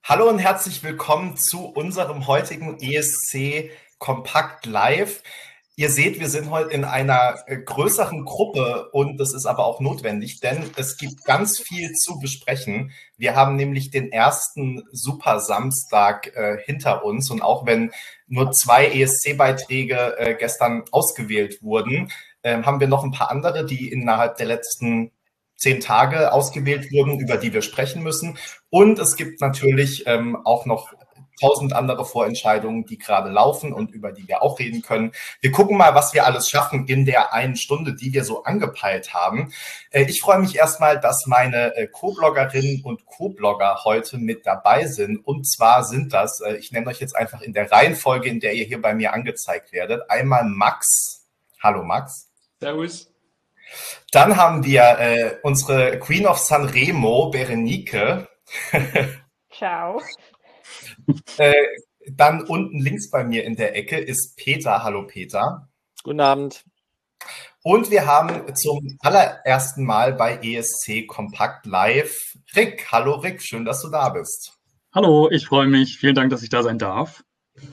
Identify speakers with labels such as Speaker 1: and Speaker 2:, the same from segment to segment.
Speaker 1: Hallo und herzlich willkommen zu unserem heutigen ESC Kompakt Live. Ihr seht, wir sind heute in einer größeren Gruppe und das ist aber auch notwendig, denn es gibt ganz viel zu besprechen. Wir haben nämlich den ersten Super Samstag hinter uns und auch wenn nur 2 ESC-Beiträge gestern ausgewählt wurden, haben wir noch ein paar andere, die innerhalb der letzten 10 Tage ausgewählt wurden, über die wir sprechen müssen. Und es gibt natürlich auch noch 1000 andere Vorentscheidungen, die gerade laufen und über die wir auch reden können. Wir gucken mal, was wir alles schaffen in der einen Stunde, die wir so angepeilt haben. Ich freue mich erstmal, dass meine Co-Bloggerinnen und Co-Blogger heute mit dabei sind. Und zwar sind das, ich nenne euch jetzt einfach in der Reihenfolge, in der ihr hier bei mir angezeigt werdet, einmal Max. Hallo Max.
Speaker 2: Servus.
Speaker 1: Dann haben wir unsere Queen of Sanremo, Berenike.
Speaker 3: Ciao.
Speaker 1: Dann unten links bei mir in der Ecke ist Peter. Hallo Peter.
Speaker 4: Guten Abend.
Speaker 1: Und wir haben zum allerersten Mal bei ESC Kompakt Live Rick. Hallo Rick, schön, dass du da bist.
Speaker 2: Hallo, ich freue mich. Vielen Dank, dass ich da sein darf.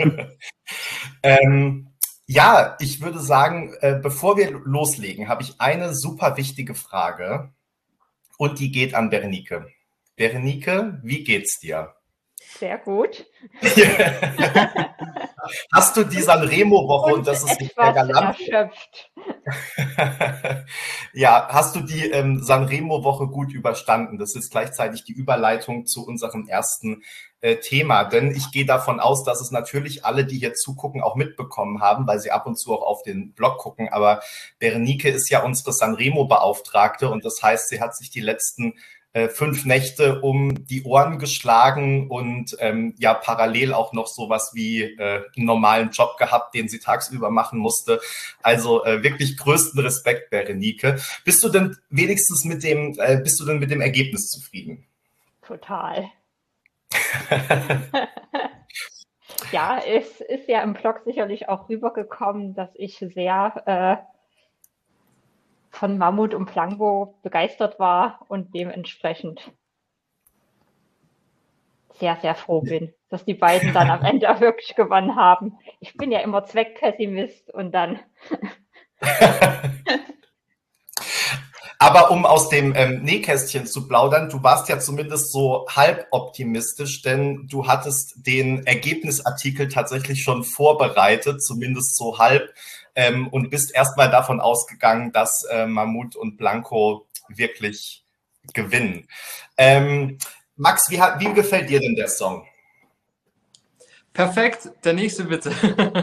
Speaker 1: Ja, ich würde sagen, bevor wir loslegen, habe ich eine super wichtige Frage und die geht an Berenike. Berenike, wie geht's dir?
Speaker 3: Sehr gut.
Speaker 1: Hast du die Sanremo-Woche und das ist
Speaker 3: etwas erschöpft.
Speaker 1: Ja, hast du die Sanremo-Woche gut überstanden? Das ist gleichzeitig die Überleitung zu unserem ersten Thema, denn ich gehe davon aus, dass es natürlich alle, die hier zugucken, auch mitbekommen haben, weil sie ab und zu auch auf den Blog gucken, aber Berenike ist ja unsere Sanremo-Beauftragte und das heißt, sie hat sich die letzten 5 Nächte um die Ohren geschlagen und ja parallel auch noch sowas wie einen normalen Job gehabt, den sie tagsüber machen musste. Also wirklich größten Respekt, Berenike. Bist du denn wenigstens mit dem Ergebnis zufrieden?
Speaker 3: Total. Ja, es ist ja im Blog sicherlich auch rübergekommen, dass ich sehr von Mammut und Blanco begeistert war und dementsprechend sehr, sehr froh bin, dass die beiden dann am Ende auch wirklich gewonnen haben. Ich bin ja immer Zweckpessimist und dann...
Speaker 1: Aber um aus dem Nähkästchen zu plaudern, du warst ja zumindest so halb optimistisch, denn du hattest den Ergebnisartikel tatsächlich schon vorbereitet, zumindest so halb, und bist erstmal davon ausgegangen, dass Mammut und Blanco wirklich gewinnen. Max, wie gefällt dir denn der Song?
Speaker 4: Perfekt, der nächste bitte.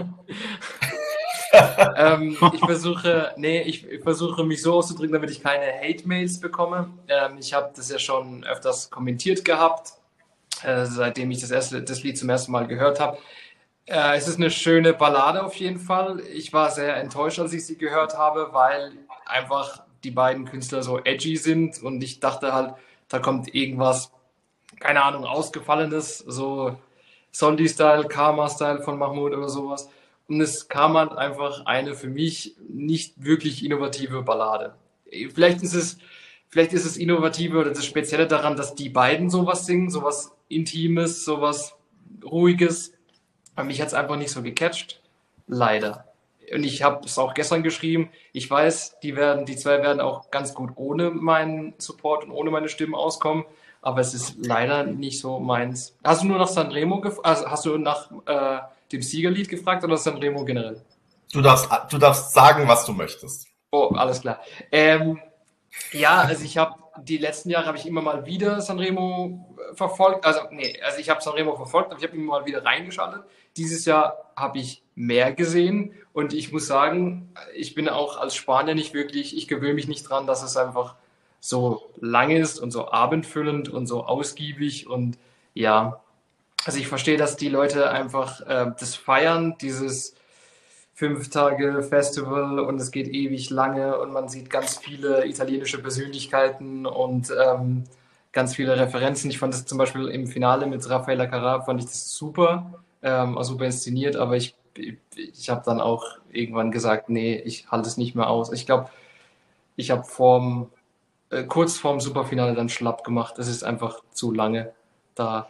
Speaker 4: Ich versuche mich so auszudrücken, damit ich keine Hate-Mails bekomme. Ich habe das ja schon öfters kommentiert gehabt, seitdem ich das Lied zum ersten Mal gehört habe. Es ist eine schöne Ballade auf jeden Fall. Ich war sehr enttäuscht, als ich sie gehört habe, weil einfach die beiden Künstler so edgy sind und ich dachte halt, da kommt irgendwas, keine Ahnung, Ausgefallenes, so Soldi-Style, Karma-Style von Mahmoud oder sowas. Und es kam halt einfach eine für mich nicht wirklich innovative Ballade. Vielleicht ist es innovative oder das Spezielle daran, dass die beiden sowas singen, sowas Intimes, sowas Ruhiges. Aber mich hat es einfach nicht so gecatcht. Leider. Und ich habe es auch gestern geschrieben. Ich weiß, die zwei werden auch ganz gut ohne meinen Support und ohne meine Stimmen auskommen. Aber es ist leider nicht so meins. Hast du nur nach Sanremo hast du nach dem Siegerlied gefragt oder Sanremo generell?
Speaker 1: Du darfst sagen, was du möchtest.
Speaker 4: Oh, alles klar. Ja, also die letzten Jahre habe ich immer mal wieder Sanremo verfolgt. Ich habe Sanremo verfolgt, aber ich habe immer mal wieder reingeschaltet. Dieses Jahr habe ich mehr gesehen und ich muss sagen, ich bin auch als Spanier ich gewöhne mich nicht dran, dass es einfach so lang ist und so abendfüllend und so ausgiebig und ja, also ich verstehe, dass die Leute einfach das feiern, dieses 5 Tage Festival und es geht ewig lange und man sieht ganz viele italienische Persönlichkeiten und ganz viele Referenzen. Ich fand das zum Beispiel im Finale mit Raffaella Carrà fand ich das super, super inszeniert, aber ich habe dann auch irgendwann gesagt, nee, ich halte es nicht mehr aus. Ich glaube, ich habe kurz vorm Superfinale dann schlapp gemacht. Es ist einfach zu lange. Da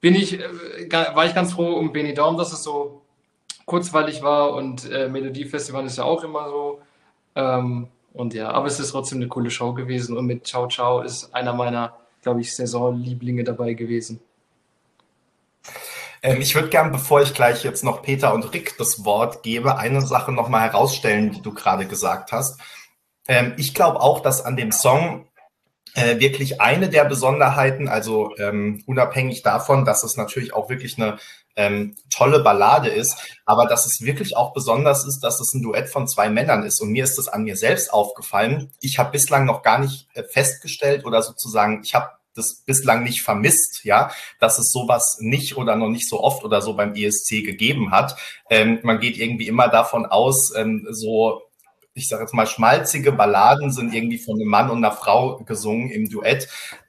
Speaker 4: war ich ganz froh um Benidorm, dass es so kurzweilig war und Melodiefestival ist ja auch immer so. Und ja, aber es ist trotzdem eine coole Show gewesen und mit Ciao Ciao ist einer meiner, glaube ich, Saisonlieblinge dabei gewesen.
Speaker 1: Ich würde gern, bevor ich gleich jetzt noch Peter und Rick das Wort gebe, eine Sache nochmal herausstellen, die du gerade gesagt hast. Ich glaube auch, dass an dem Song wirklich eine der Besonderheiten, also unabhängig davon, dass es natürlich auch wirklich eine tolle Ballade ist, aber dass es wirklich auch besonders ist, dass es ein Duett von zwei Männern ist. Und mir ist das an mir selbst aufgefallen. Ich habe bislang noch gar nicht festgestellt oder sozusagen, ich habe das bislang nicht vermisst, ja, dass es sowas nicht oder noch nicht so oft oder so beim ESC gegeben hat. Man geht irgendwie immer davon aus, so, ich sage jetzt mal, schmalzige Balladen sind irgendwie von einem Mann und einer Frau gesungen im Duett.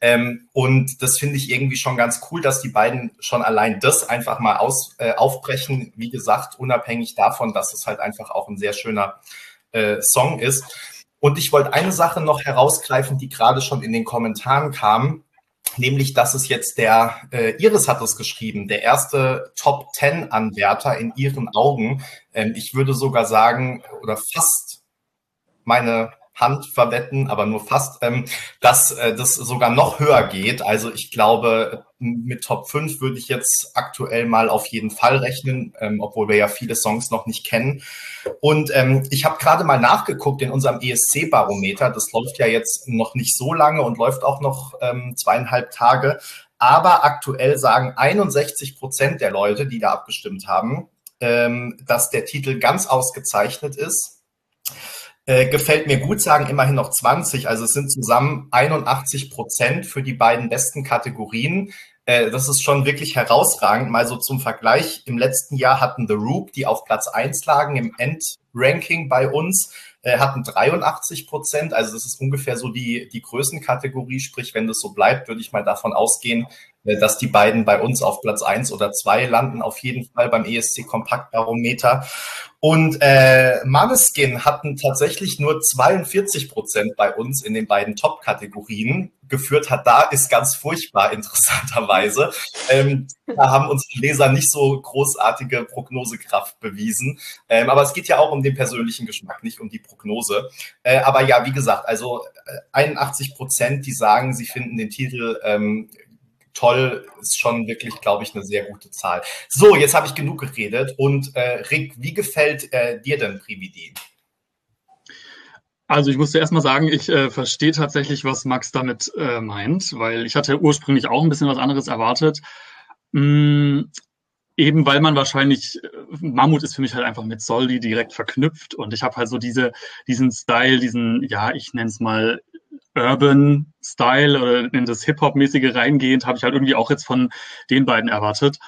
Speaker 1: Und das finde ich irgendwie schon ganz cool, dass die beiden schon allein das einfach mal aufbrechen. Wie gesagt, unabhängig davon, dass es halt einfach auch ein sehr schöner Song ist. Und ich wollte eine Sache noch herausgreifen, die gerade schon in den Kommentaren kam. Nämlich, dass es jetzt Iris hat es geschrieben, der erste Top-10-Anwärter in ihren Augen. Ich würde sogar sagen, oder fast meine Hand verwetten, aber nur fast, dass das sogar noch höher geht. Also ich glaube, mit Top 5 würde ich jetzt aktuell mal auf jeden Fall rechnen, obwohl wir ja viele Songs noch nicht kennen. Und ich habe gerade mal nachgeguckt in unserem ESC-Barometer. Das läuft ja jetzt noch nicht so lange und läuft auch noch 2,5 Tage. Aber aktuell sagen 61% der Leute, die da abgestimmt haben, dass der Titel ganz ausgezeichnet ist. Gefällt mir gut, sagen immerhin noch 20. Also es sind zusammen 81% für die beiden besten Kategorien. Das ist schon wirklich herausragend. Mal so zum Vergleich. Im letzten Jahr hatten The Roop, die auf Platz 1 lagen im Endranking bei uns, hatten 83%. Also das ist ungefähr so die Größenkategorie. Sprich, wenn das so bleibt, würde ich mal davon ausgehen, dass die beiden bei uns auf Platz 1 oder 2 landen, auf jeden Fall beim ESC Kompaktbarometer. Und Måneskin hatten tatsächlich nur 42% bei uns in den beiden Top-Kategorien. Geführt hat da ist ganz furchtbar, interessanterweise. Da haben unsere Leser nicht so großartige Prognosekraft bewiesen. Aber es geht ja auch um den persönlichen Geschmack, nicht um die Prognose. Aber ja, wie gesagt, also 81%, die sagen, sie finden den Titel toll, ist schon wirklich, glaube ich, eine sehr gute Zahl. So, jetzt habe ich genug geredet. Und Rick, wie gefällt dir denn Prividi?
Speaker 2: Also ich musste erstmal sagen, ich verstehe tatsächlich, was Max damit meint, weil ich hatte ursprünglich auch ein bisschen was anderes erwartet. Eben weil man wahrscheinlich, Mammut ist für mich halt einfach mit Soldi direkt verknüpft und ich habe halt so diesen Style, ja, ich nenne es mal Urban Style oder in das Hip-Hop-mäßige reingehend, habe ich halt irgendwie auch jetzt von den beiden erwartet.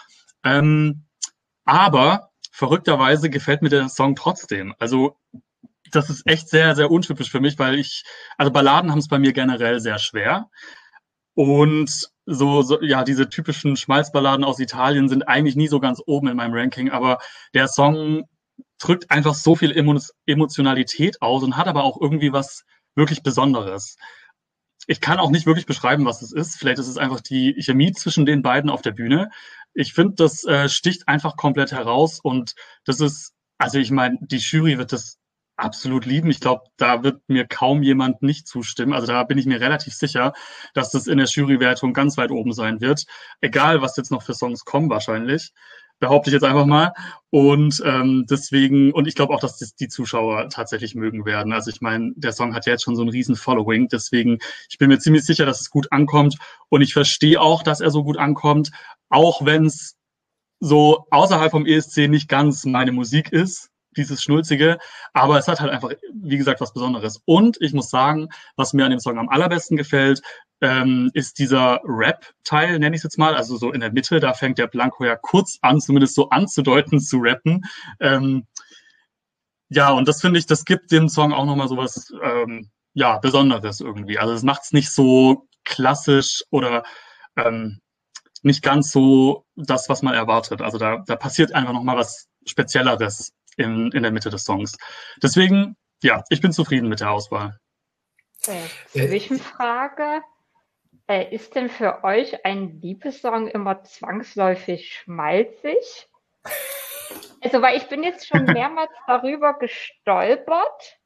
Speaker 2: Aber verrückterweise gefällt mir der Song trotzdem. Also das ist echt sehr, sehr untypisch für mich, weil also Balladen haben es bei mir generell sehr schwer. Und ja, diese typischen Schmalzballaden aus Italien sind eigentlich nie so ganz oben in meinem Ranking, aber der Song drückt einfach so viel Emotionalität aus und hat aber auch irgendwie was wirklich Besonderes. Ich kann auch nicht wirklich beschreiben, was es ist. Vielleicht ist es einfach die Chemie zwischen den beiden auf der Bühne. Ich finde, das sticht einfach komplett heraus und das ist, also ich meine, die Jury wird das absolut lieben. Ich glaube, da wird mir kaum jemand nicht zustimmen. Also da bin ich mir relativ sicher, dass das in der Jurywertung ganz weit oben sein wird. Egal, was jetzt noch für Songs kommen wahrscheinlich. Behaupte ich jetzt einfach mal. Und deswegen, und ich glaube auch, dass das die Zuschauer tatsächlich mögen werden. Also ich meine, der Song hat ja jetzt schon so ein riesen Following. Deswegen, ich bin mir ziemlich sicher, dass es gut ankommt. Und ich verstehe auch, dass er so gut ankommt, auch wenn es so außerhalb vom ESC nicht ganz meine Musik ist, dieses Schnulzige, aber es hat halt einfach, wie gesagt, was Besonderes. Und ich muss sagen, was mir an dem Song am allerbesten gefällt, ist dieser Rap-Teil, nenne ich es jetzt mal, also so in der Mitte, da fängt der Blanco ja kurz an, zumindest so anzudeuten, zu rappen. Ja, und das finde ich, das gibt dem Song auch nochmal sowas, ja, Besonderes irgendwie. Also es macht es nicht so klassisch oder nicht ganz so das, was man erwartet. Also da passiert einfach nochmal was Spezielleres in der Mitte des Songs. Deswegen, ja, ich bin zufrieden mit der Auswahl.
Speaker 3: Zwischenfrage. Ist denn für euch ein Liebessong immer zwangsläufig schmalzig? Also, weil ich bin jetzt schon mehrmals darüber gestolpert,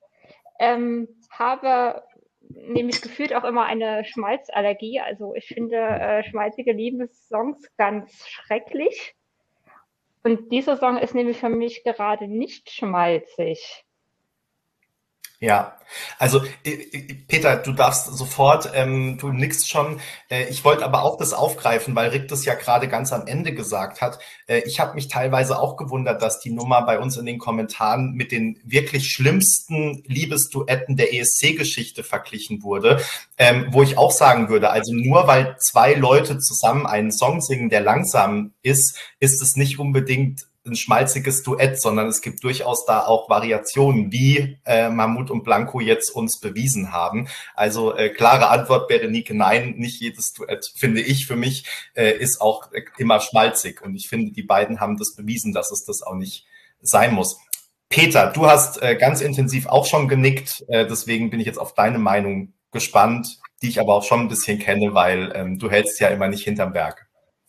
Speaker 3: habe nämlich gefühlt auch immer eine Schmalzallergie. Also ich finde schmalzige Liebessongs ganz schrecklich. Und dieser Song ist nämlich für mich gerade nicht schmalzig.
Speaker 1: Ja, also Peter, du darfst sofort, du nickst schon. Ich wollte aber auch das aufgreifen, weil Rick das ja gerade ganz am Ende gesagt hat. Ich habe mich teilweise auch gewundert, dass die Nummer bei uns in den Kommentaren mit den wirklich schlimmsten Liebesduetten der ESC-Geschichte verglichen wurde, wo ich auch sagen würde, also nur weil zwei Leute zusammen einen Song singen, der langsam ist, ist es nicht unbedingt ein schmalziges Duett, sondern es gibt durchaus da auch Variationen, wie Mammut und Blanco jetzt uns bewiesen haben. Also klare Antwort, Berenike, nein, nicht jedes Duett, finde ich, für mich ist auch immer schmalzig. Und ich finde, die beiden haben das bewiesen, dass es das auch nicht sein muss. Peter, du hast ganz intensiv auch schon genickt, deswegen bin ich jetzt auf deine Meinung gespannt, die ich aber auch schon ein bisschen kenne, weil du hältst ja immer nicht hinterm Berg.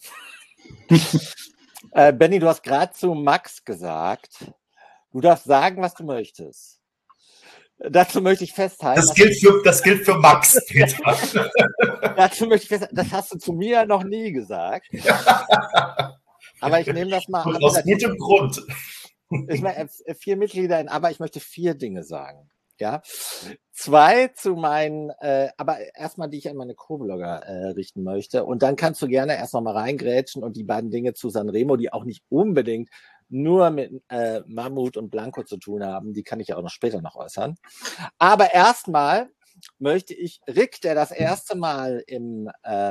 Speaker 5: Benni, du hast gerade zu Max gesagt, du darfst sagen, was du möchtest. Dazu möchte ich festhalten.
Speaker 1: Das gilt für Max, Peter.
Speaker 5: Dazu möchte ich festhalten, das hast du zu mir noch nie gesagt. Aber ich nehme das mal an.
Speaker 1: Aus gutem Grund.
Speaker 5: Ich meine, 4 Mitglieder aber ich möchte 4 Dinge sagen. Ja, 2 zu meinen, aber erstmal, die ich an meine Co-Blogger richten möchte. Und dann kannst du gerne erst noch mal reingrätschen und die beiden Dinge zu Sanremo, die auch nicht unbedingt nur mit Mammut und Blanco zu tun haben, die kann ich ja auch noch später noch äußern. Aber erstmal möchte ich Rick, der das erste Mal im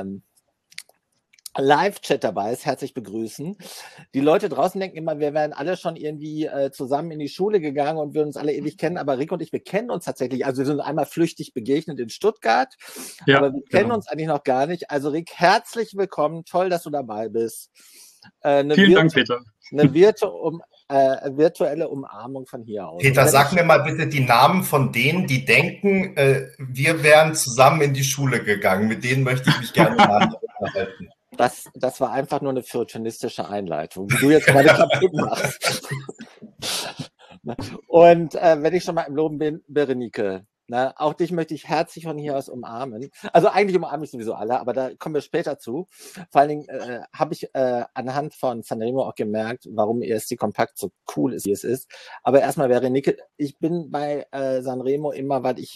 Speaker 5: Live-Chat dabei ist, herzlich begrüßen. Die Leute draußen denken immer, wir wären alle schon irgendwie zusammen in die Schule gegangen und würden uns alle ewig kennen, aber Rick und ich, wir kennen uns tatsächlich. Also wir sind einmal flüchtig begegnet in Stuttgart, ja, aber wir kennen uns eigentlich noch gar nicht. Also Rick, herzlich willkommen, toll, dass du dabei bist.
Speaker 2: Vielen Dank, Peter.
Speaker 5: Eine virtuelle Umarmung von hier aus.
Speaker 1: Peter, sag mir mal bitte die Namen von denen, die denken, wir wären zusammen in die Schule gegangen. Mit denen möchte ich mich gerne mal unterhalten.
Speaker 5: Das war einfach nur eine fürtünistische Einleitung, die du jetzt gerade kaputt machst. Und wenn ich schon mal im Loben bin, Berenike, auch dich möchte ich herzlich von hier aus umarmen. Also eigentlich umarme ich sowieso alle, aber da kommen wir später zu. Vor allen Dingen habe ich anhand von Sanremo auch gemerkt, warum ESC Kompakt so cool ist, wie es ist. Aber erstmal, Berenike, ich bin bei Sanremo immer, weil ich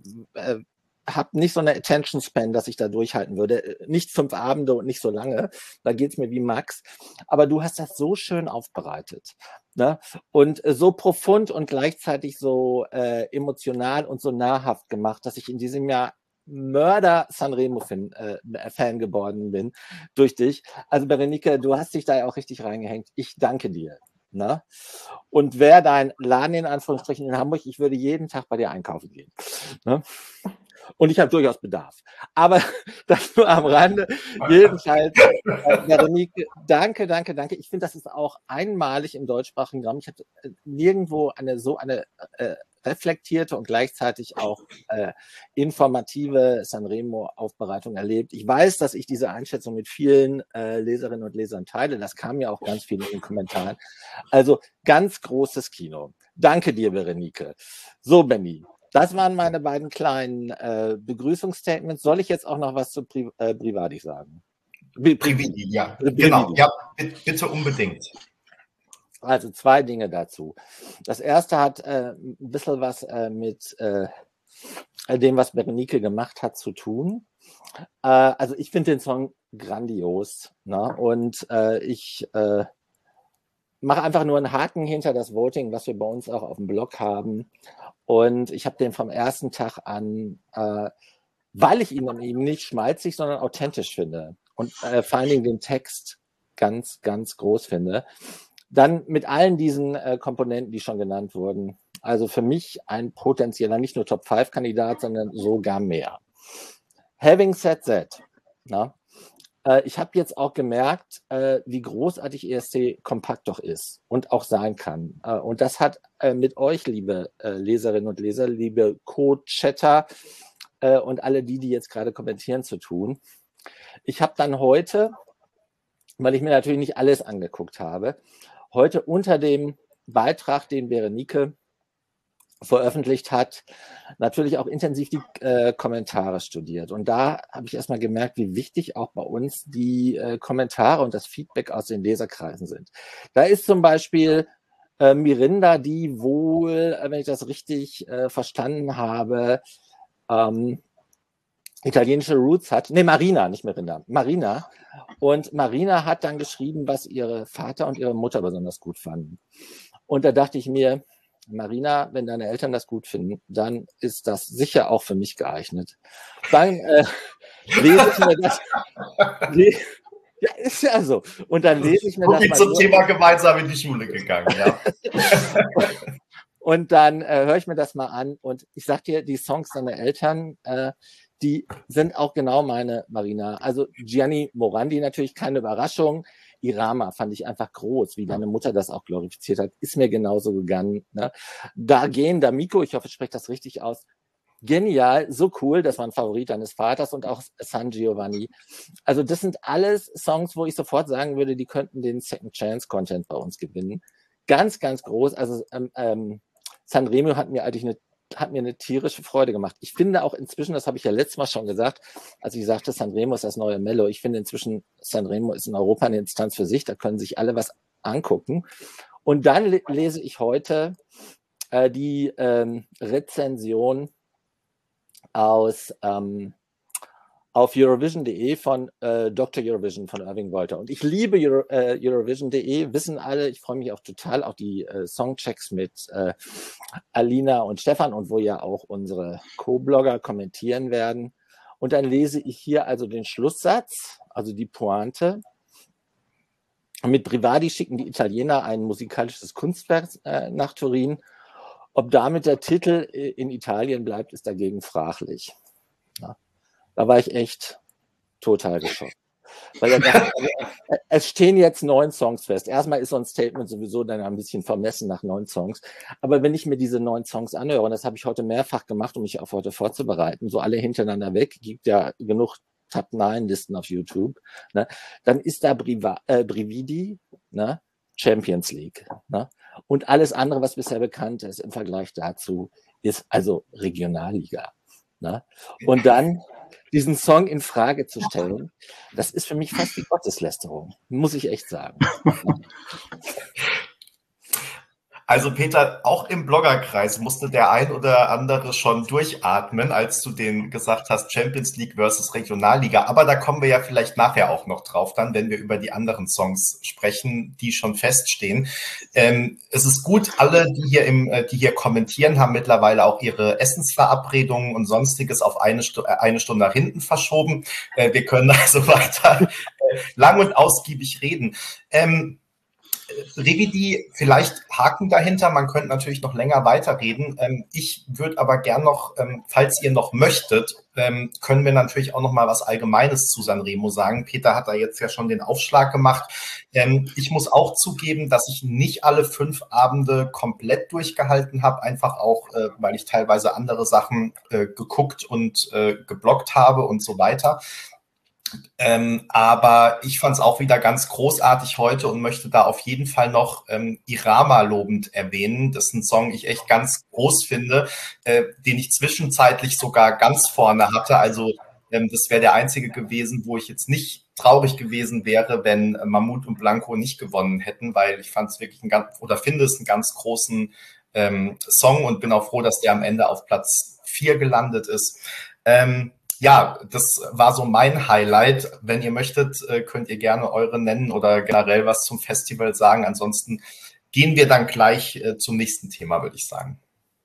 Speaker 5: habe nicht so eine Attention Span, dass ich da durchhalten würde. Nicht 5 Abende und nicht so lange. Da geht's mir wie Max. Aber du hast das so schön aufbereitet. Ne? Und so profund und gleichzeitig so emotional und so nahrhaft gemacht, dass ich in diesem Jahr Mörder Sanremo-Fan geworden bin durch dich. Also Berenike, du hast dich da ja auch richtig reingehängt. Ich danke dir. Ne? Und wer dein Laden in Anführungsstrichen in Hamburg, ich würde jeden Tag bei dir einkaufen gehen. Ne? Und ich habe durchaus Bedarf. Aber das nur am Rande. Jedenfalls, Berenike, danke. Ich finde, das ist auch einmalig im deutschsprachigen Raum. Ich habe nirgendwo eine reflektierte und gleichzeitig auch informative Sanremo-Aufbereitung erlebt. Ich weiß, dass ich diese Einschätzung mit vielen Leserinnen und Lesern teile. Das kam ja auch ganz viel in den Kommentaren. Also ganz großes Kino. Danke dir, Berenike. So, Benni. Das waren meine beiden kleinen Begrüßungsstatements. Soll ich jetzt auch noch was zu Privadi sagen?
Speaker 1: Prividi, ja. Genau, ja, bitte unbedingt.
Speaker 5: Also 2 Dinge dazu. Das erste hat ein bisschen was mit dem, was Berenike gemacht hat, zu tun. Also ich finde den Song grandios. Ne? Und ich mache einfach nur einen Haken hinter das Voting, was wir bei uns auch auf dem Blog haben. Und ich habe den vom ersten Tag an, weil ich ihn eben nicht schmalzig, sondern authentisch finde. Und vor allen Dingen den Text ganz, ganz groß finde. Dann mit allen diesen Komponenten, die schon genannt wurden. Also für mich ein potenzieller, nicht nur Top-5-Kandidat, sondern sogar mehr. Having said that, ich habe jetzt auch gemerkt, wie großartig ESC Kompakt doch ist und auch sein kann. Und das hat mit euch, liebe Leserinnen und Leser, liebe Co-Chatter, und alle die jetzt gerade kommentieren, zu tun. Ich habe dann heute, weil ich mir natürlich nicht alles angeguckt habe, heute unter dem Beitrag, den Berenike veröffentlicht hat, natürlich auch intensiv die Kommentare studiert. Und da habe ich erstmal gemerkt, wie wichtig auch bei uns die Kommentare und das Feedback aus den Leserkreisen sind. Da ist zum Beispiel Mirinda, die wohl, wenn ich das richtig verstanden habe, italienische Roots hat. Nee, Marina, nicht Mirinda. Marina. Und Marina hat dann geschrieben, was ihre Vater und ihre Mutter besonders gut fanden. Und da dachte ich mir, Marina, wenn deine Eltern das gut finden, dann ist das sicher auch für mich geeignet. Dann lese ich mir das. Ja, ist ja so. Und dann lese ich mir das mal
Speaker 1: zum Thema gemeinsam in die Schule gegangen, ja.
Speaker 5: Und dann höre ich mir das mal an. Und ich sag dir, die Songs deiner Eltern, die sind auch genau meine, Marina. Also Gianni Morandi natürlich keine Überraschung. Irama fand ich einfach groß, wie deine Mutter das auch glorifiziert hat. Ist mir genauso gegangen. Ne? D'Amico, ich hoffe, ich spreche das richtig aus. Genial, so cool, das war ein Favorit deines Vaters und auch San Giovanni. Also das sind alles Songs, wo ich sofort sagen würde, die könnten den Second Chance Content bei uns gewinnen. Ganz, ganz groß. Also Sanremo hat mir eigentlich eine tierische Freude gemacht. Ich finde auch inzwischen, das habe ich ja letztes Mal schon gesagt, als ich sagte, Sanremo ist das neue Mello. Ich finde inzwischen, Sanremo ist in Europa eine Instanz für sich, da können sich alle was angucken. Und dann lese ich heute die Rezension auf Eurovision.de von Dr. Eurovision von Irving Wolter. Und ich liebe Eurovision.de, wissen alle, ich freue mich auch total auf die Songchecks mit Alina und Stefan und wo ja auch unsere Co-Blogger kommentieren werden. Und dann lese ich hier also den Schlusssatz, also die Pointe. Mit Brivadi schicken die Italiener ein musikalisches Kunstwerk nach Turin. Ob damit der Titel in Italien bleibt, ist dagegen fraglich. Ja. Da war ich echt total geschockt. Weil er dachte, es stehen jetzt 9 Songs fest. Erstmal ist so ein Statement sowieso dann ein bisschen vermessen nach 9 Songs. Aber wenn ich mir diese 9 Songs anhöre, und das habe ich heute mehrfach gemacht, um mich auf heute vorzubereiten, so alle hintereinander weg, gibt ja genug Top-9-Listen auf YouTube, ne, dann ist da Brividi, ne, Champions League. Ne? Und alles andere, was bisher bekannt ist im Vergleich dazu, ist also Regionalliga. Ne? Und dann diesen Song in Frage zu stellen, das ist für mich fast wie Gotteslästerung, muss ich echt sagen.
Speaker 1: Also Peter, auch im Bloggerkreis musste der ein oder andere schon durchatmen, als du den gesagt hast, Champions League versus Regionalliga. Aber da kommen wir ja vielleicht nachher auch noch drauf dann, wenn wir über die anderen Songs sprechen, die schon feststehen. Es ist gut, alle, die hier kommentieren, haben mittlerweile auch ihre Essensverabredungen und Sonstiges auf eine Stunde nach hinten verschoben. Wir können also weiter lang und ausgiebig reden. Brividi, vielleicht Haken dahinter, man könnte natürlich noch länger weiterreden. Ich würde aber gern noch, falls ihr noch möchtet, können wir natürlich auch noch mal was Allgemeines zu Sanremo sagen. Peter hat da jetzt ja schon den Aufschlag gemacht. Ich muss auch zugeben, dass ich nicht alle 5 Abende komplett durchgehalten habe, einfach auch, weil ich teilweise andere Sachen geguckt und gebloggt habe und so weiter. Aber ich fand es auch wieder ganz großartig heute und möchte da auf jeden Fall noch Irama lobend erwähnen. Das ist ein Song, ich echt ganz groß finde, den ich zwischenzeitlich sogar ganz vorne hatte. Also das wäre der einzige gewesen, wo ich jetzt nicht traurig gewesen wäre, wenn Mammut und Blanco nicht gewonnen hätten, weil ich fand es wirklich finde es einen ganz großen Song und bin auch froh, dass der am Ende auf Platz 4 gelandet ist. Ja, das war so mein Highlight. Wenn ihr möchtet, könnt ihr gerne eure nennen oder generell was zum Festival sagen. Ansonsten gehen wir dann gleich zum nächsten Thema, würde ich sagen.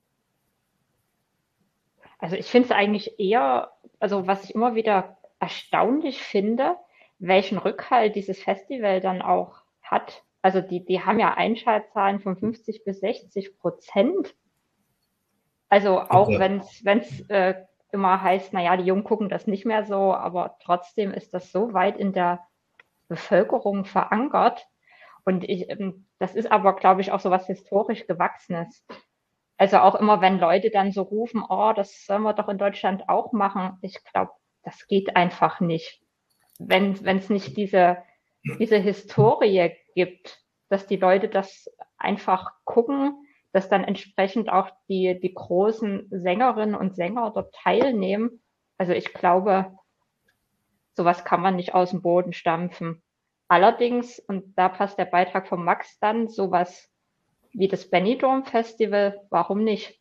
Speaker 3: Also ich finde es eigentlich eher, also was ich immer wieder erstaunlich finde, welchen Rückhalt dieses Festival dann auch hat. Also die haben ja Einschaltzahlen von 50 bis 60%. Also auch wenn es immer heißt, naja, die Jungen gucken das nicht mehr so, aber trotzdem ist das so weit in der Bevölkerung verankert. Und das ist aber, glaube ich, auch so was historisch Gewachsenes. Also auch immer, wenn Leute dann so rufen, oh, das sollen wir doch in Deutschland auch machen. Ich glaube, das geht einfach nicht. Wenn es nicht diese Historie gibt, dass die Leute das einfach gucken, dass dann entsprechend auch die großen Sängerinnen und Sänger dort teilnehmen. Also ich glaube, sowas kann man nicht aus dem Boden stampfen. Allerdings, und da passt der Beitrag von Max dann, sowas wie das Benidorm Festival, warum nicht?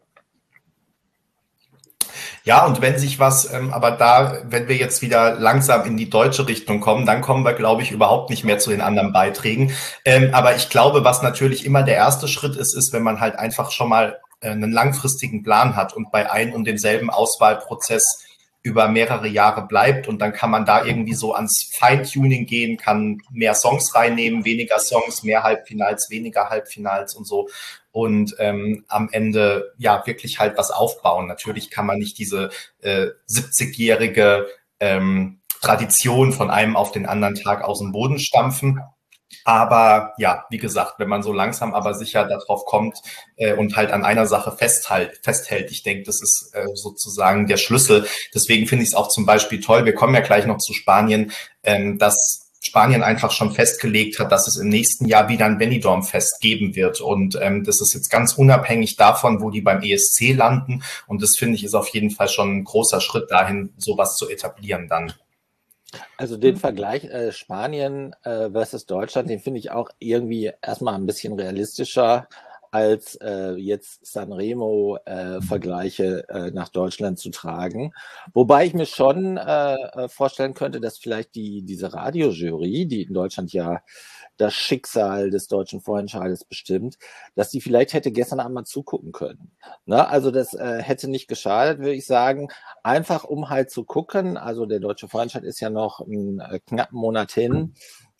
Speaker 1: Ja, und wenn sich was, aber da, wenn wir jetzt wieder langsam in die deutsche Richtung kommen, dann kommen wir, glaube ich, überhaupt nicht mehr zu den anderen Beiträgen. Aber ich glaube, was natürlich immer der erste Schritt ist, wenn man halt einfach schon mal einen langfristigen Plan hat und bei ein und demselben Auswahlprozess über mehrere Jahre bleibt, und dann kann man da irgendwie so ans Feintuning gehen, kann mehr Songs reinnehmen, weniger Songs, mehr Halbfinals, weniger Halbfinals und so. Und am Ende ja wirklich halt was aufbauen. Natürlich kann man nicht diese 70-jährige Tradition von einem auf den anderen Tag aus dem Boden stampfen. Aber ja, wie gesagt, wenn man so langsam aber sicher darauf kommt und halt an einer Sache festhält, ich denke, das ist sozusagen der Schlüssel. Deswegen finde ich es auch zum Beispiel toll, wir kommen ja gleich noch zu Spanien, dass Spanien einfach schon festgelegt hat, dass es im nächsten Jahr wieder ein Benidorm-Fest geben wird. Und das ist jetzt ganz unabhängig davon, wo die beim ESC landen. Und das, finde ich, ist auf jeden Fall schon ein großer Schritt dahin, sowas zu etablieren dann.
Speaker 5: Also den Vergleich Spanien versus Deutschland, den finde ich auch irgendwie erstmal ein bisschen realistischer als jetzt Sanremo Vergleiche nach Deutschland zu tragen. Wobei ich mir schon vorstellen könnte, dass vielleicht diese Radiojury, die in Deutschland ja das Schicksal des deutschen Vorentscheides bestimmt, dass die vielleicht hätte gestern Abend mal zugucken können. Ne? Also das hätte nicht geschadet, würde ich sagen. Einfach um halt zu gucken, also der deutsche Vorentscheid ist ja noch einen knappen Monat hin,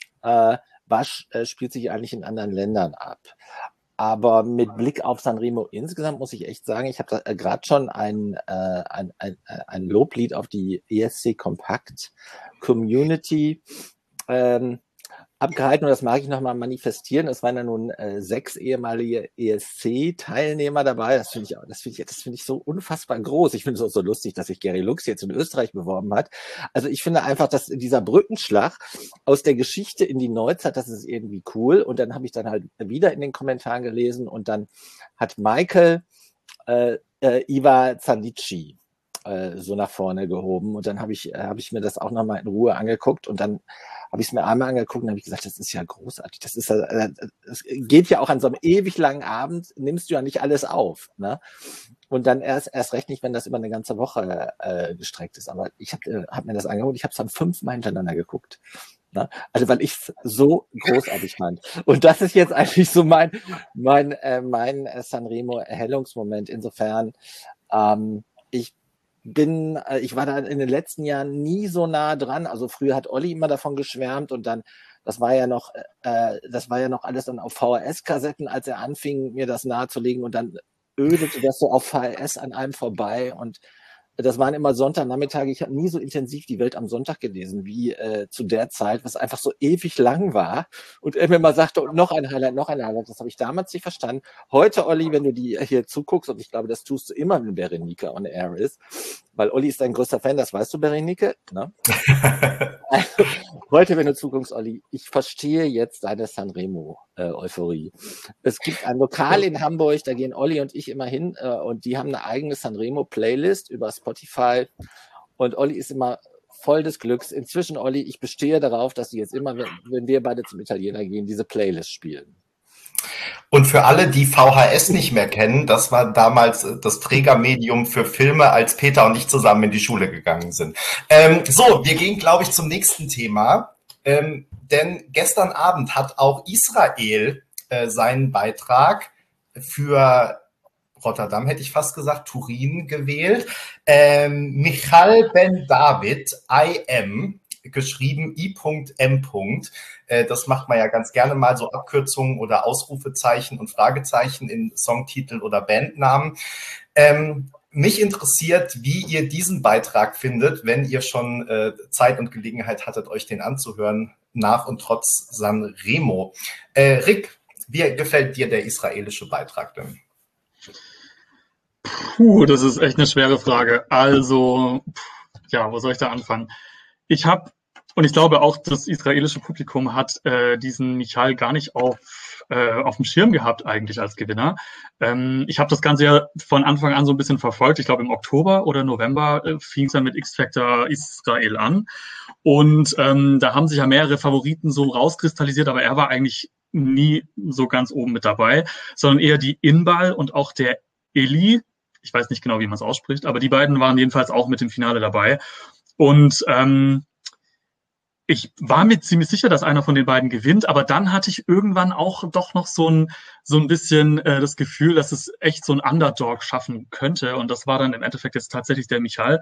Speaker 5: was spielt sich eigentlich in anderen Ländern ab? Aber mit Blick auf Sanremo insgesamt muss ich echt sagen, ich habe gerade schon ein Loblied auf die ESC Kompakt Community abgehalten, und das mag ich nochmal manifestieren. Es waren ja nun 6 ehemalige ESC-Teilnehmer dabei. Das finde ich so unfassbar groß. Ich finde es auch so lustig, dass sich Gary Lux jetzt in Österreich beworben hat. Also ich finde einfach, dass dieser Brückenschlag aus der Geschichte in die Neuzeit, das ist irgendwie cool. Und dann habe ich dann halt wieder in den Kommentaren gelesen, und dann hat Michael Iva Zandici so nach vorne gehoben, und dann habe ich mir das auch nochmal in Ruhe angeguckt, und dann habe ich es mir einmal angeguckt und habe ich gesagt, das ist ja großartig, das geht ja auch an so einem ewig langen Abend, nimmst du ja nicht alles auf, ne? Und dann erst recht nicht, wenn das über eine ganze Woche gestreckt ist, aber ich hab mir das angeguckt, ich habe es dann 5-mal hintereinander geguckt. Ne? Also weil ich es so großartig fand. Und das ist jetzt eigentlich so mein Sanremo-Erhellungsmoment. Insofern, ich war da in den letzten Jahren nie so nah dran. Also früher hat Olli immer davon geschwärmt, und dann, das war ja noch alles dann auf VHS-Kassetten, als er anfing, mir das nahezulegen, und dann ödete das so auf VHS an einem vorbei, und das waren immer Sonntagnachmittage. Ich habe nie so intensiv die Welt am Sonntag gelesen wie zu der Zeit, was einfach so ewig lang war. Und er mir mal sagte, und noch ein Highlight. Das habe ich damals nicht verstanden. Heute, Olli, wenn du die hier zuguckst, und ich glaube, das tust du immer, wenn Berenike on air ist, weil Olli ist dein größter Fan, das weißt du, Berenike, ne? Also, heute, wenn du zuguckst, Olli, ich verstehe jetzt deine Sanremo-Euphorie. Es gibt ein Lokal in Hamburg, da gehen Olli und ich immer hin, und die haben eine eigene Sanremo-Playlist über Spotify, und Olli ist immer voll des Glücks. Inzwischen, Olli, ich bestehe darauf, dass die jetzt immer, wenn wir beide zum Italiener gehen, diese Playlist spielen.
Speaker 1: Und für alle, die VHS nicht mehr kennen, das war damals das Trägermedium für Filme, als Peter und ich zusammen in die Schule gegangen sind. So, wir gehen, glaube ich, zum nächsten Thema. Denn gestern Abend hat auch Israel seinen Beitrag für Rotterdam, hätte ich fast gesagt, Turin gewählt. Michal Ben David, IM, geschrieben I.M. Das macht man ja ganz gerne mal, so Abkürzungen oder Ausrufezeichen und Fragezeichen in Songtitel oder Bandnamen. Mich interessiert, wie ihr diesen Beitrag findet, wenn ihr schon Zeit und Gelegenheit hattet, euch den anzuhören, nach und trotz Sanremo. Rick, wie gefällt dir der israelische Beitrag denn?
Speaker 2: Das ist echt eine schwere Frage. Also, ja, wo soll ich da anfangen? Ich habe, und ich glaube auch, das israelische Publikum hat diesen Michal gar nicht auf dem Schirm gehabt eigentlich als Gewinner. Ich habe das Ganze ja von Anfang an so ein bisschen verfolgt. Ich glaube, im Oktober oder November fing es dann mit X-Factor Israel an. Und da haben sich ja mehrere Favoriten so rauskristallisiert, aber er war eigentlich nie so ganz oben mit dabei, sondern eher die Inbal und auch der Eli. Ich weiß nicht genau, wie man es ausspricht, aber die beiden waren jedenfalls auch mit im Finale dabei. Und ich war mir ziemlich sicher, dass einer von den beiden gewinnt, aber dann hatte ich irgendwann auch doch noch so ein bisschen das Gefühl, dass es echt so ein Underdog schaffen könnte. Und das war dann im Endeffekt jetzt tatsächlich der Michal.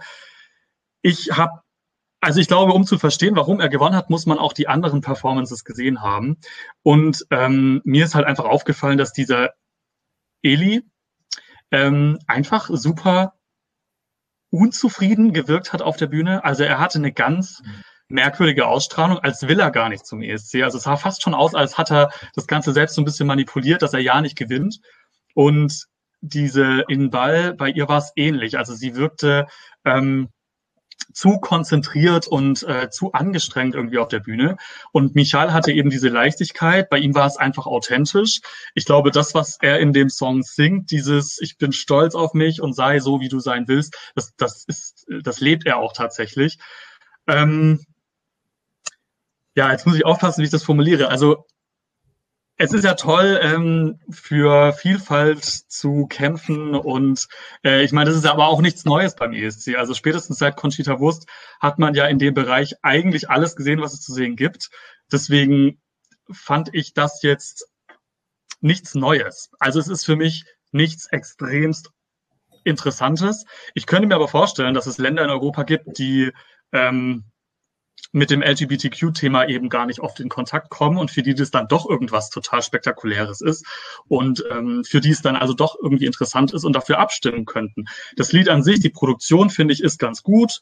Speaker 2: Also ich glaube, um zu verstehen, warum er gewonnen hat, muss man auch die anderen Performances gesehen haben. Und mir ist halt einfach aufgefallen, dass dieser Eli einfach super unzufrieden gewirkt hat auf der Bühne. Also er hatte eine ganz merkwürdige Ausstrahlung, als will er gar nicht zum ESC. Also es sah fast schon aus, als hat er das Ganze selbst so ein bisschen manipuliert, dass er ja nicht gewinnt. Und diese Inbal, bei ihr war es ähnlich. Also sie wirkte zu konzentriert und zu angestrengt irgendwie auf der Bühne. Und Michal hatte eben diese Leichtigkeit. Bei ihm war es einfach authentisch. Ich glaube, das, was er in dem Song singt, dieses "Ich bin stolz auf mich und sei so, wie du sein willst", das lebt er auch tatsächlich. Ja, jetzt muss ich aufpassen, wie ich das formuliere. Also es ist ja toll, für Vielfalt zu kämpfen und ich meine, das ist aber auch nichts Neues beim ESC. Also spätestens seit Conchita Wurst hat man ja in dem Bereich eigentlich alles gesehen, was es zu sehen gibt. Deswegen fand ich das jetzt nichts Neues. Also es ist für mich nichts extremst Interessantes. Ich könnte mir aber vorstellen, dass es Länder in Europa gibt, die mit dem LGBTQ-Thema eben gar nicht oft in Kontakt kommen und für die das dann doch irgendwas total Spektakuläres ist und für die es dann also doch irgendwie interessant ist und dafür abstimmen könnten. Das Lied an sich, die Produktion, finde ich, ist ganz gut,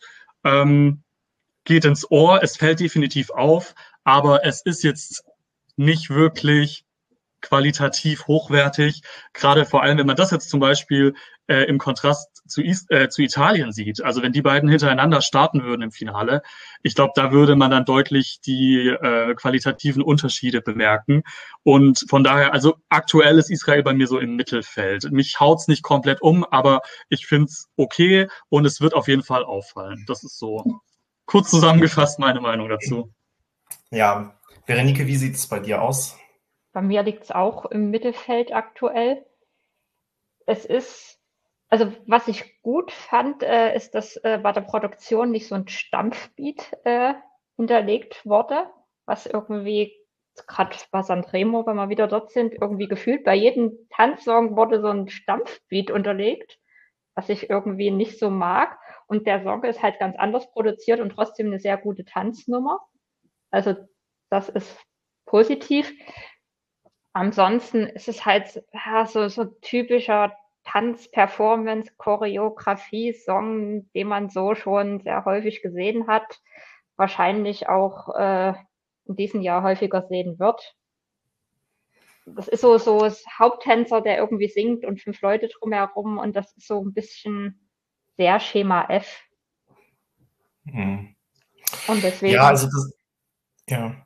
Speaker 2: geht ins Ohr, es fällt definitiv auf, aber es ist jetzt nicht wirklich qualitativ hochwertig, gerade vor allem, wenn man das jetzt zum Beispiel im Kontrast zu Italien sieht. Also wenn die beiden hintereinander starten würden im Finale, ich glaube, da würde man dann deutlich die qualitativen Unterschiede bemerken. Und von daher, also aktuell ist Israel bei mir so im Mittelfeld. Mich haut's nicht komplett um, aber ich find's okay und es wird auf jeden Fall auffallen. Das ist so kurz zusammengefasst meine Meinung dazu.
Speaker 1: Ja, Berenike, wie sieht es bei dir aus?
Speaker 3: Bei mir liegt es auch im Mittelfeld aktuell. Es ist, also was ich gut fand, ist, dass bei der Produktion nicht so ein Stampfbeat hinterlegt wurde, was irgendwie, gerade bei Sanremo, wenn wir wieder dort sind, irgendwie gefühlt bei jedem Tanzsong wurde so ein Stampfbeat unterlegt, was ich irgendwie nicht so mag. Und der Song ist halt ganz anders produziert und trotzdem eine sehr gute Tanznummer. Also das ist positiv. Ansonsten ist es halt ja, so typischer Tanz-Performance, Choreografie-Song, den man so schon sehr häufig gesehen hat, wahrscheinlich auch in diesem Jahr häufiger sehen wird. Das ist so das Haupttänzer, der irgendwie singt und 5 Leute drumherum und das ist so ein bisschen sehr Schema F.
Speaker 1: Mhm.
Speaker 3: Und deswegen.
Speaker 1: Ja, also das, ja.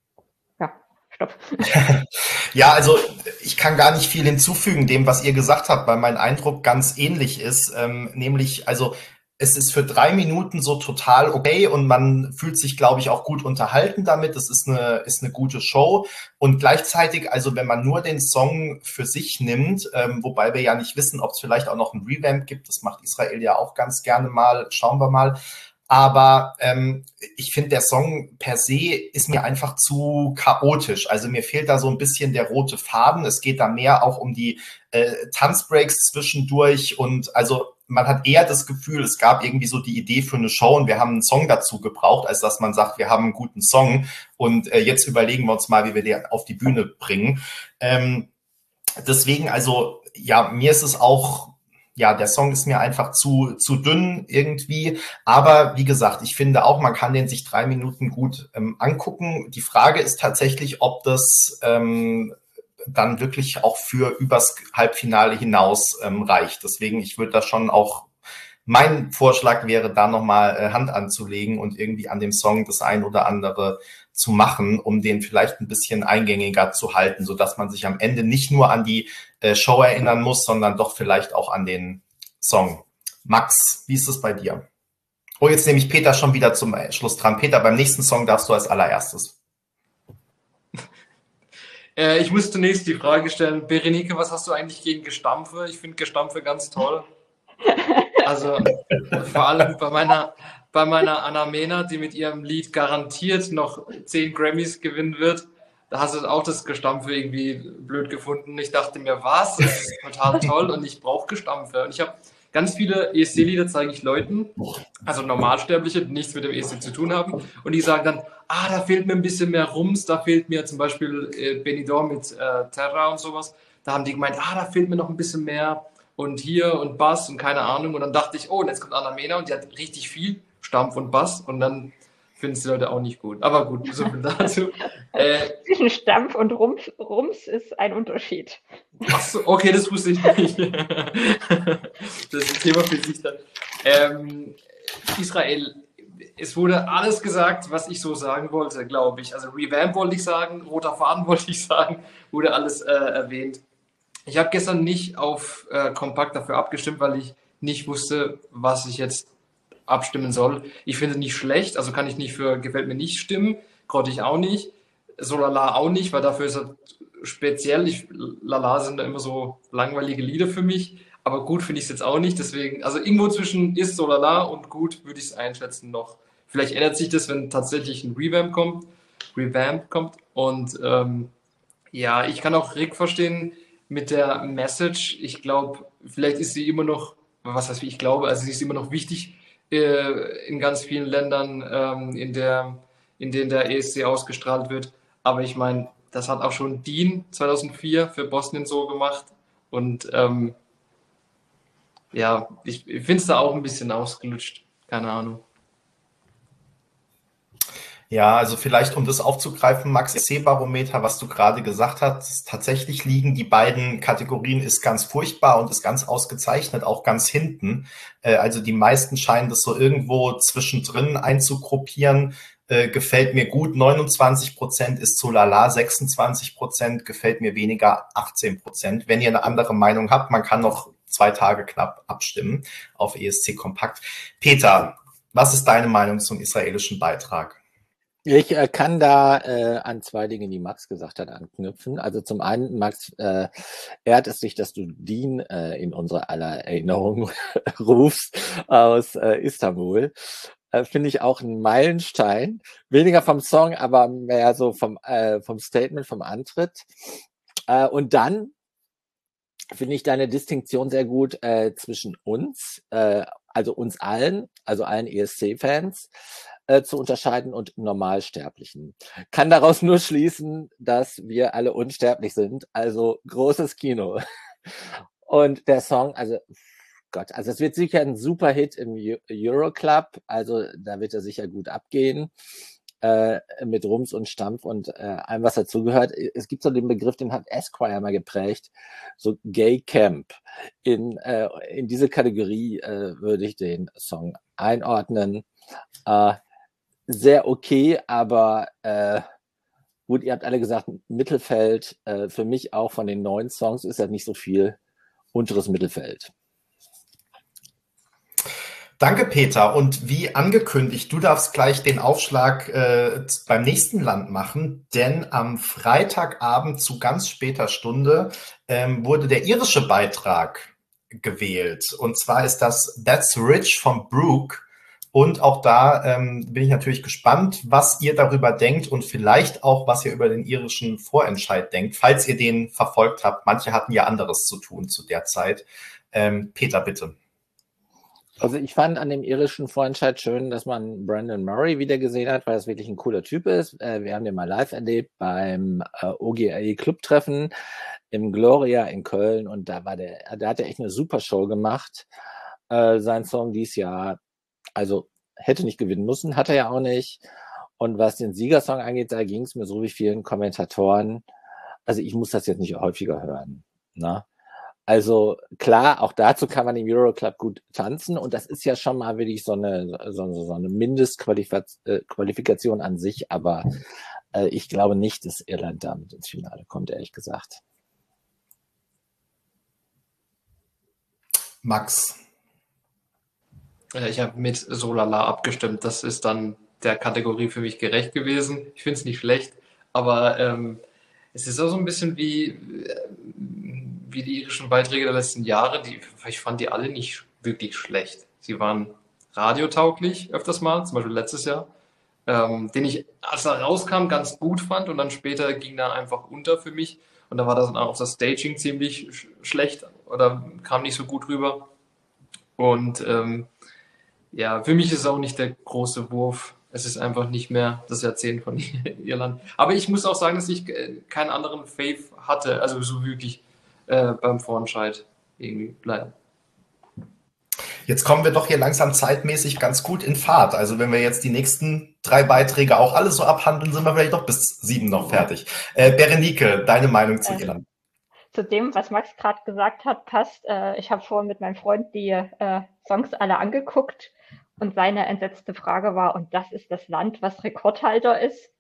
Speaker 3: Stopp.
Speaker 1: Ja, also ich kann gar nicht viel hinzufügen dem, was ihr gesagt habt, weil mein Eindruck ganz ähnlich ist. Nämlich, also es ist für 3 Minuten so total okay und man fühlt sich, glaube ich, auch gut unterhalten damit. Es ist eine gute Show. Und gleichzeitig, also wenn man nur den Song für sich nimmt, wobei wir ja nicht wissen, ob es vielleicht auch noch ein Revamp gibt, das macht Israel ja auch ganz gerne mal, schauen wir mal. Aber ich finde, der Song per se ist mir einfach zu chaotisch. Also mir fehlt da so ein bisschen der rote Faden. Es geht da mehr auch um die Tanzbreaks zwischendurch. Und also man hat eher das Gefühl, es gab irgendwie so die Idee für eine Show und wir haben einen Song dazu gebraucht, als dass man sagt, wir haben einen guten Song und jetzt überlegen wir uns mal, wie wir den auf die Bühne bringen. Deswegen, also ja, mir ist es auch... Ja, der Song ist mir einfach zu dünn irgendwie. Aber wie gesagt, ich finde auch, man kann den sich 3 Minuten gut angucken. Die Frage ist tatsächlich, ob das dann wirklich auch für übers Halbfinale hinaus reicht. Deswegen, ich würde da schon auch, mein Vorschlag wäre, da nochmal Hand anzulegen und irgendwie an dem Song das ein oder andere zu machen, um den vielleicht ein bisschen eingängiger zu halten, sodass man sich am Ende nicht nur an die Show erinnern muss, sondern doch vielleicht auch an den Song. Max, wie ist es bei dir? Oh, jetzt nehme ich Peter schon wieder zum Schluss dran. Peter, beim nächsten Song darfst du als allererstes.
Speaker 4: Ich muss zunächst die Frage stellen, Berenike, was hast du eigentlich gegen Gestampfe? Ich finde Gestampfe ganz toll. Also vor allem bei meiner Anna Mena, die mit ihrem Lied garantiert noch 10 Grammys gewinnen wird, da hast du auch das Gestampfe irgendwie blöd gefunden. Ich dachte mir, was? Das ist total toll und ich brauche Gestampfe. Und ich habe ganz viele ESC-Lieder, zeige ich Leuten, also Normalsterbliche, die nichts mit dem ESC zu tun haben. Und die sagen dann, da fehlt mir ein bisschen mehr Rums, da fehlt mir zum Beispiel Benidorm mit Terra und sowas. Da haben die gemeint, da fehlt mir noch ein bisschen mehr. Und hier und Bass und keine Ahnung. Und dann dachte ich, und jetzt kommt Anna Mena und die hat richtig viel Stampf und Bass. Und dann finden es die Leute auch nicht gut. Aber gut, so viel dazu.
Speaker 3: Zwischen Stampf und Rums ist ein Unterschied.
Speaker 4: Ach so, okay, das wusste ich nicht. Das ist ein Thema für sich dann. Israel, es wurde alles gesagt, was ich so sagen wollte, glaube ich. Also Revamp wollte ich sagen, roter Faden wollte ich sagen, wurde alles erwähnt. Ich habe gestern nicht auf Kompakt dafür abgestimmt, weil ich nicht wusste, was ich jetzt abstimmen soll. Ich finde es nicht schlecht, also kann ich nicht für gefällt mir nicht stimmen, Grottig auch nicht, Solala auch nicht, weil dafür ist er speziell. Lala sind da immer so langweilige Lieder für mich, aber gut finde ich es jetzt auch nicht. Deswegen, also irgendwo zwischen ist Solala und gut würde ich es einschätzen noch. Vielleicht ändert sich das, wenn tatsächlich ein Revamp kommt. Und ja, ich kann auch Rick verstehen mit der Message. Ich glaube, vielleicht ist sie immer noch, was heißt wie ich glaube, also sie ist immer noch wichtig in ganz vielen Ländern, in denen der ESC ausgestrahlt wird. Aber ich meine, das hat auch schon Dean 2004 für Bosnien so gemacht. Und ja, ich finde es da auch ein bisschen ausgelutscht. Keine Ahnung.
Speaker 1: Ja, also vielleicht, um das aufzugreifen, Max, ESC-Barometer, was du gerade gesagt hast, tatsächlich liegen die beiden Kategorien ist ganz furchtbar und ist ganz ausgezeichnet, auch ganz hinten. Also die meisten scheinen das so irgendwo zwischendrin einzugruppieren. Gefällt mir gut, 29% ist so lala, 26% gefällt mir weniger, 18%. Wenn ihr eine andere Meinung habt, man kann noch 2 Tage knapp abstimmen auf ESC Kompakt. Peter, was ist deine Meinung zum israelischen Beitrag?
Speaker 5: Ich kann da an 2 Dinge, die Max gesagt hat, anknüpfen. Also zum einen, Max, ehrt es dich, dass du Dean in unsere aller Erinnerung rufst aus Istanbul. Finde ich auch ein Meilenstein. Weniger vom Song, aber mehr so vom Statement, vom Antritt. Und dann finde ich deine Distinktion sehr gut zwischen uns, also uns allen, also allen ESC-Fans, zu unterscheiden und Normalsterblichen. Kann daraus nur schließen, dass wir alle unsterblich sind, also großes Kino. Und der Song, also Gott, also es wird sicher ein super Hit im Euroclub, also da wird er sicher gut abgehen, mit Rums und Stampf und allem, was dazugehört. Es gibt so den Begriff, den hat Esquire mal geprägt, so Gay Camp. In diese Kategorie würde ich den Song einordnen. Sehr okay, aber gut, ihr habt alle gesagt, Mittelfeld, für mich auch von den 9 Songs ist das nicht so viel, unteres Mittelfeld.
Speaker 1: Danke, Peter. Und wie angekündigt, du darfst gleich den Aufschlag beim nächsten Land machen, denn am Freitagabend zu ganz später Stunde wurde der irische Beitrag gewählt. Und zwar ist das That's Rich von Brooke. Und auch da bin ich natürlich gespannt, was ihr darüber denkt und vielleicht auch, was ihr über den irischen Vorentscheid denkt, falls ihr den verfolgt habt. Manche hatten ja anderes zu tun zu der Zeit. Peter, bitte.
Speaker 5: Also ich fand an dem irischen Vorentscheid schön, dass man Brandon Murray wieder gesehen hat, weil das wirklich ein cooler Typ ist. Wir haben den mal live erlebt beim OGA Clubtreffen im Gloria in Köln und da hat er echt eine super Show gemacht. Sein Song dieses Jahr, also hätte nicht gewinnen müssen, hat er ja auch nicht. Und was den Siegersong angeht, da ging es mir so wie vielen Kommentatoren. also ich muss das jetzt nicht häufiger hören. Ne? Also klar, auch dazu kann man im Euroclub gut tanzen und das ist ja schon mal wirklich so eine Mindestqualifikation an sich, aber ich glaube nicht, dass Irland damit ins Finale kommt, ehrlich gesagt.
Speaker 1: Max.
Speaker 4: Ich habe mit Solala abgestimmt. Das ist dann der Kategorie für mich gerecht gewesen. Ich finde es nicht schlecht, aber es ist auch so ein bisschen wie die irischen Beiträge der letzten Jahre. Ich fand die alle nicht wirklich schlecht. Sie waren radiotauglich öfters mal, zum Beispiel letztes Jahr, den ich, als er rauskam, ganz gut fand und dann später ging er einfach unter für mich. Und da war das auch das Staging ziemlich schlecht oder kam nicht so gut rüber. Und ja, für mich ist es auch nicht der große Wurf. Es ist einfach nicht mehr das Jahrzehnt von Irland. Aber ich muss auch sagen, dass ich keinen anderen Fave hatte, also so wirklich beim Vorentscheid irgendwie leider.
Speaker 1: Jetzt kommen wir doch hier langsam zeitmäßig ganz gut in Fahrt. Also wenn wir jetzt die nächsten 3 Beiträge auch alle so abhandeln, sind wir vielleicht doch bis 7 noch fertig. Berenike, deine Meinung zu Irland?
Speaker 3: Zu dem, was Max gerade gesagt hat, passt. Ich habe vorhin mit meinem Freund die Songs alle angeguckt und seine entsetzte Frage war, und das ist das Land, was Rekordhalter ist?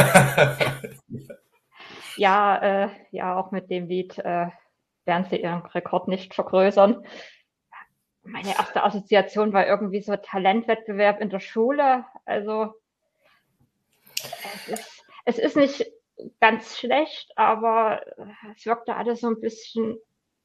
Speaker 3: Ja, auch mit dem Lied werden sie ihren Rekord nicht vergrößern. Meine erste Assoziation war irgendwie so Talentwettbewerb in der Schule. Also es ist nicht ganz schlecht, aber es wirkte alles so ein bisschen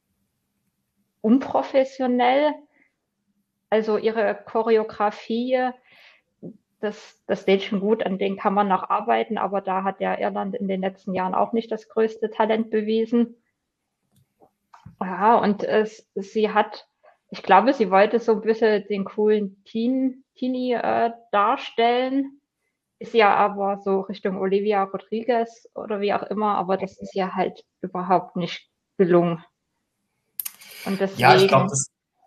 Speaker 3: unprofessionell. Also ihre Choreografie, das steht schon gut, an denen kann man noch arbeiten, aber da hat ja Irland in den letzten Jahren auch nicht das größte Talent bewiesen. Ja, und ich glaube, sie wollte so ein bisschen den coolen Teenie darstellen. Ist ja aber so Richtung Olivia Rodriguez oder wie auch immer, aber das ist ja halt überhaupt nicht gelungen. Und deswegen.
Speaker 1: Ja, ich glaube,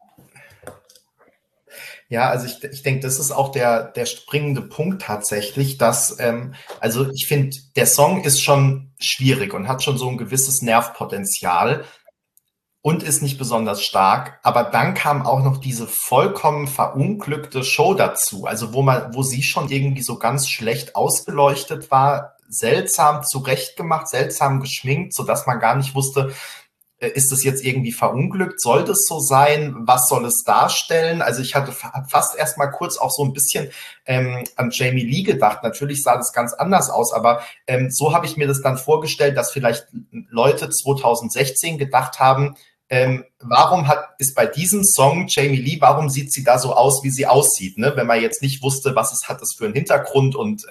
Speaker 1: also ich denke, das ist auch der springende Punkt tatsächlich, dass, also ich finde, der Song ist schon schwierig und hat schon so ein gewisses Nervpotenzial und ist nicht besonders stark, aber dann kam auch noch diese vollkommen verunglückte Show dazu, also wo sie schon irgendwie so ganz schlecht ausgeleuchtet war, seltsam zurechtgemacht, seltsam geschminkt, sodass man gar nicht wusste, ist es jetzt irgendwie verunglückt? Soll das so sein? Was soll es darstellen? Also ich hatte fast erst mal kurz auch so ein bisschen an Jamie Lee gedacht. Natürlich sah das ganz anders aus, aber so habe ich mir das dann vorgestellt, dass vielleicht Leute 2016 gedacht haben, warum ist bei diesem Song Jamie Lee, warum sieht sie da so aus, wie sie aussieht? Ne? Wenn man jetzt nicht wusste, hat das für einen Hintergrund und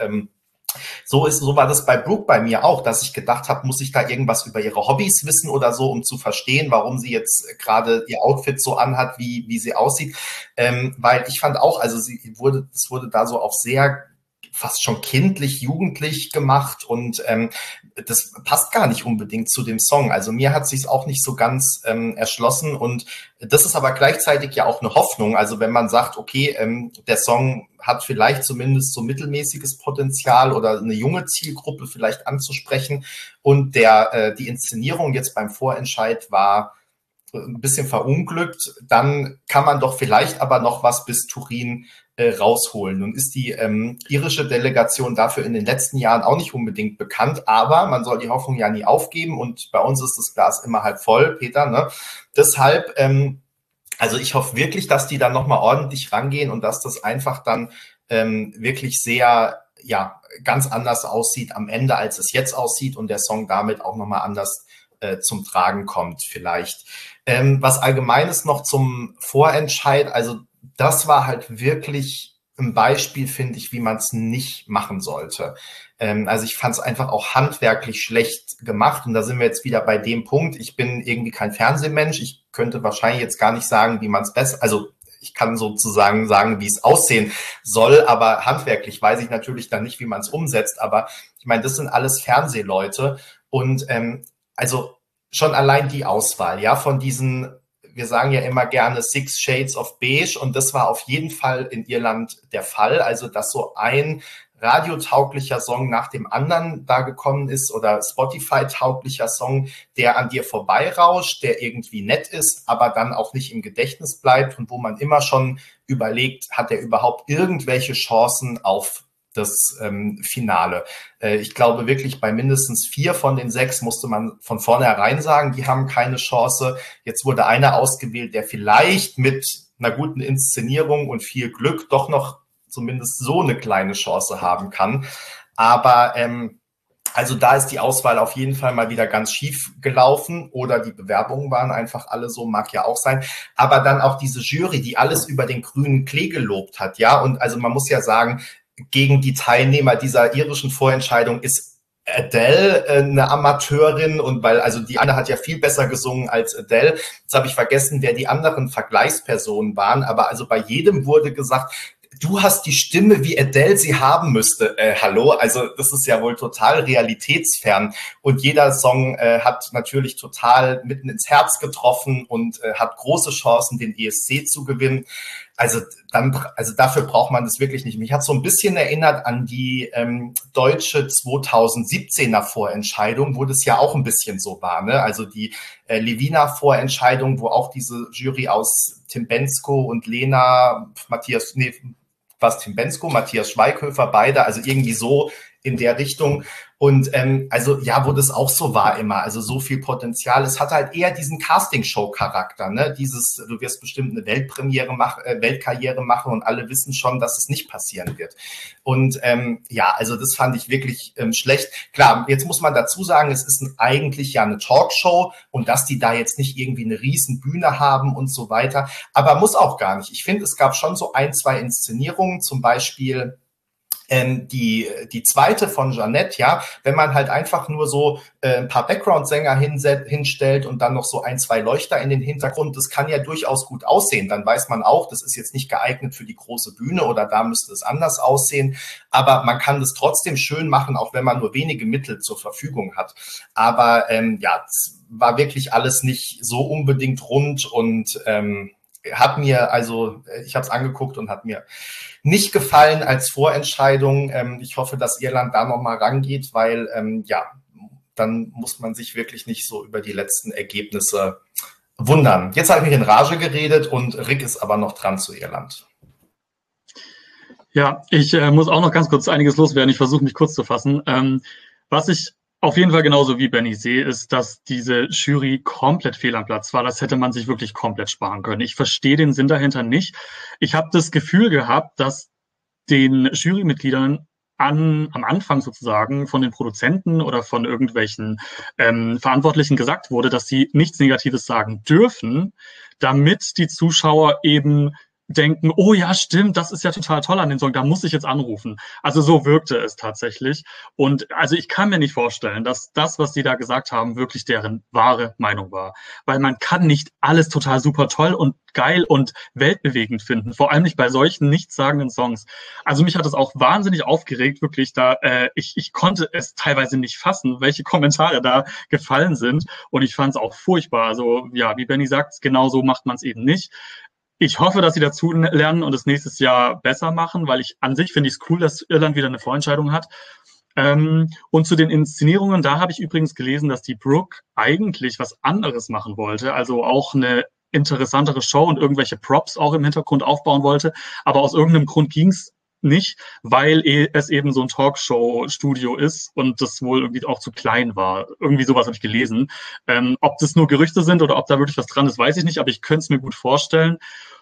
Speaker 1: so war das bei Brooke bei mir auch, dass ich gedacht habe, muss ich da irgendwas über ihre Hobbys wissen oder so, um zu verstehen, warum sie jetzt gerade ihr Outfit so anhat, wie sie aussieht. Weil ich fand auch, also es wurde da so auf sehr fast schon kindlich, jugendlich gemacht und das passt gar nicht unbedingt zu dem Song. Also mir hat sich's auch nicht so ganz erschlossen und das ist aber gleichzeitig ja auch eine Hoffnung. Also wenn man sagt, okay, der Song hat vielleicht zumindest so mittelmäßiges Potenzial oder eine junge Zielgruppe vielleicht anzusprechen und die Inszenierung jetzt beim Vorentscheid war ein bisschen verunglückt, dann kann man doch vielleicht aber noch was bis Turin rausholen. Nun ist die irische Delegation dafür in den letzten Jahren auch nicht unbedingt bekannt, aber man soll die Hoffnung ja nie aufgeben und bei uns ist das Glas immer halb voll, Peter, ne? Deshalb, also ich hoffe wirklich, dass die dann nochmal ordentlich rangehen und dass das einfach dann wirklich sehr, ja, ganz anders aussieht am Ende, als es jetzt aussieht und der Song damit auch nochmal anders zum Tragen kommt vielleicht. Was Allgemeines noch zum Vorentscheid, also das war halt wirklich ein Beispiel, finde ich, wie man es nicht machen sollte. Also ich fand es einfach auch handwerklich schlecht gemacht und da sind wir jetzt wieder bei dem Punkt, ich bin irgendwie kein Fernsehmensch, ich könnte wahrscheinlich jetzt gar nicht sagen, wie man es besser, also ich kann sozusagen sagen, wie es aussehen soll, aber handwerklich weiß ich natürlich dann nicht, wie man es umsetzt, aber ich meine, das sind alles Fernsehleute und also schon allein die Auswahl, ja, von diesen, wir sagen ja immer gerne 6 Shades of Beige und das war auf jeden Fall in Irland der Fall, also dass so ein radiotauglicher Song nach dem anderen da gekommen ist oder Spotify-tauglicher Song, der an dir vorbeirauscht, der irgendwie nett ist, aber dann auch nicht im Gedächtnis bleibt und wo man immer schon überlegt, hat er überhaupt irgendwelche Chancen auf das Finale. Ich glaube wirklich, bei mindestens 4 von den 6 musste man von vornherein sagen, die haben keine Chance. Jetzt wurde einer ausgewählt, der vielleicht mit einer guten Inszenierung und viel Glück doch noch zumindest so eine kleine Chance haben kann. Aber also da ist die Auswahl auf jeden Fall mal wieder ganz schief gelaufen oder die Bewerbungen waren einfach alle so, mag ja auch sein. Aber dann auch diese Jury, die alles über den grünen Klee gelobt hat, ja. Und also man muss ja sagen, gegen die Teilnehmer dieser irischen Vorentscheidung ist Adele eine Amateurin und weil, also die eine hat ja viel besser gesungen als Adele. Jetzt habe ich vergessen, wer die anderen Vergleichspersonen waren, aber also bei jedem wurde gesagt, du hast die Stimme, wie Adele sie haben müsste. Hallo, also das ist ja wohl total realitätsfern. Und jeder Song hat natürlich total mitten ins Herz getroffen und hat große Chancen, den ESC zu gewinnen. Also dafür braucht man das wirklich nicht. Mich hat so ein bisschen erinnert an die deutsche 2017er Vorentscheidung, wo das ja auch ein bisschen so war. Ne? Also die Levina Vorentscheidung, wo auch diese Jury aus Tim Bendzko und Lena, Tim Bendzko, Matthias Schweighöfer, beide, also irgendwie so in der Richtung. Und also ja, wo das auch so war immer, also so viel Potenzial. Es hat halt eher diesen Castingshow-Charakter, ne? Dieses, du wirst bestimmt eine Weltkarriere machen und alle wissen schon, dass es nicht passieren wird. Und ja, also das fand ich wirklich schlecht. Klar, jetzt muss man dazu sagen, es ist eigentlich ja eine Talkshow und dass die da jetzt nicht irgendwie eine riesen Bühne haben und so weiter, aber muss auch gar nicht. Ich finde, es gab schon so 1, 2 Inszenierungen, zum Beispiel die zweite von Jeanette, ja, wenn man halt einfach nur so ein paar Background-Sänger hinstellt und dann noch so 1, 2 Leuchter in den Hintergrund, das kann ja durchaus gut aussehen. Dann weiß man auch, das ist jetzt nicht geeignet für die große Bühne oder da müsste es anders aussehen. Aber man kann das trotzdem schön machen, auch wenn man nur wenige Mittel zur Verfügung hat. Aber ja, es war wirklich alles nicht so unbedingt rund und hat mir, also ich habe es angeguckt und hat mir nicht gefallen als Vorentscheidung. Ich hoffe, dass Irland da nochmal rangeht, weil ja, dann muss man sich wirklich nicht so über die letzten Ergebnisse wundern. Jetzt habe ich mich in Rage geredet und Rick ist aber noch dran zu Irland.
Speaker 2: Ja, ich muss auch noch ganz kurz einiges loswerden. Ich versuche mich kurz zu fassen. Was ich auf jeden Fall genauso wie Benny sehe, ist, dass diese Jury komplett fehl am Platz war. Das hätte man sich wirklich komplett sparen können. Ich verstehe den Sinn dahinter nicht. Ich habe das Gefühl gehabt, dass den Jurymitgliedern am Anfang sozusagen von den Produzenten oder von irgendwelchen Verantwortlichen gesagt wurde, dass sie nichts Negatives sagen dürfen, damit die Zuschauer eben denken, oh ja, stimmt, das ist ja total toll an dem Song, da muss ich jetzt anrufen. Also so wirkte es tatsächlich. Und also ich kann mir nicht vorstellen, dass das, was die da gesagt haben, wirklich deren wahre Meinung war. Weil man kann nicht alles total super toll und geil und weltbewegend finden, vor allem nicht bei solchen nichtssagenden Songs. Also mich hat das auch wahnsinnig aufgeregt, wirklich da, ich konnte es teilweise nicht fassen, welche Kommentare da gefallen sind und ich fand es auch furchtbar. Also ja, wie Benny sagt, genau so macht man es eben nicht. Ich hoffe, dass sie dazu lernen und es nächstes Jahr besser machen, weil an sich finde ich es cool, dass Irland wieder eine Vorentscheidung hat. Und zu den Inszenierungen, da habe ich übrigens gelesen, dass die Brooke eigentlich was anderes machen wollte, also auch eine interessantere Show und irgendwelche Props auch im Hintergrund aufbauen wollte. Aber aus irgendeinem Grund ging es nicht, weil es eben so ein Talkshow-Studio ist und das wohl irgendwie auch zu klein war. Irgendwie sowas habe ich gelesen. Ob das nur Gerüchte sind oder ob da wirklich was dran ist, weiß ich nicht, aber ich könnte es mir gut vorstellen.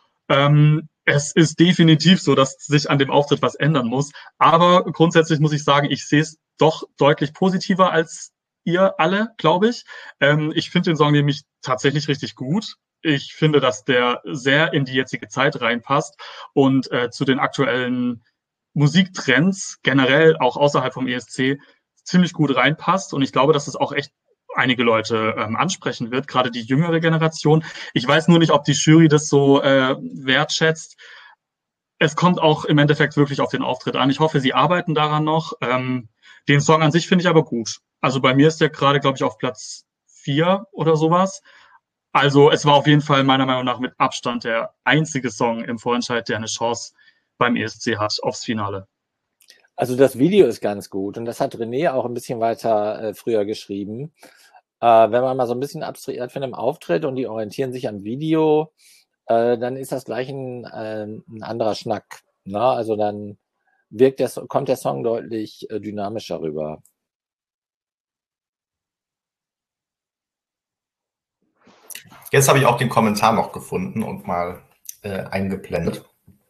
Speaker 2: Es ist definitiv so, dass sich an dem Auftritt was ändern muss. Aber grundsätzlich muss ich sagen, ich sehe es doch deutlich positiver als ihr alle, glaube ich. Ich finde den Song nämlich tatsächlich richtig gut. Ich finde, dass der sehr in die jetzige Zeit reinpasst und zu den aktuellen Musiktrends generell auch außerhalb vom ESC ziemlich gut reinpasst. Und ich glaube, dass es auch echt einige Leute ansprechen wird, gerade die jüngere Generation. Ich weiß nur nicht, ob die Jury das so wertschätzt. Es kommt auch im Endeffekt wirklich auf den Auftritt an. Ich hoffe, sie arbeiten daran noch. Den Song an sich finde ich aber gut. Also bei mir ist der gerade, glaube ich, auf Platz 4 oder sowas. Also es war auf jeden Fall meiner Meinung nach mit Abstand der einzige Song im Vorentscheid, der eine Chance beim ESC hat aufs Finale.
Speaker 5: Also das Video ist ganz gut und das hat René auch ein bisschen weiter früher geschrieben. Wenn man mal so ein bisschen abstrahiert von dem Auftritt und die orientieren sich am Video, dann ist das gleich ein anderer Schnack. Ne? Also dann kommt der Song deutlich dynamischer rüber.
Speaker 1: Jetzt habe ich auch den Kommentar noch gefunden und mal eingeblendet.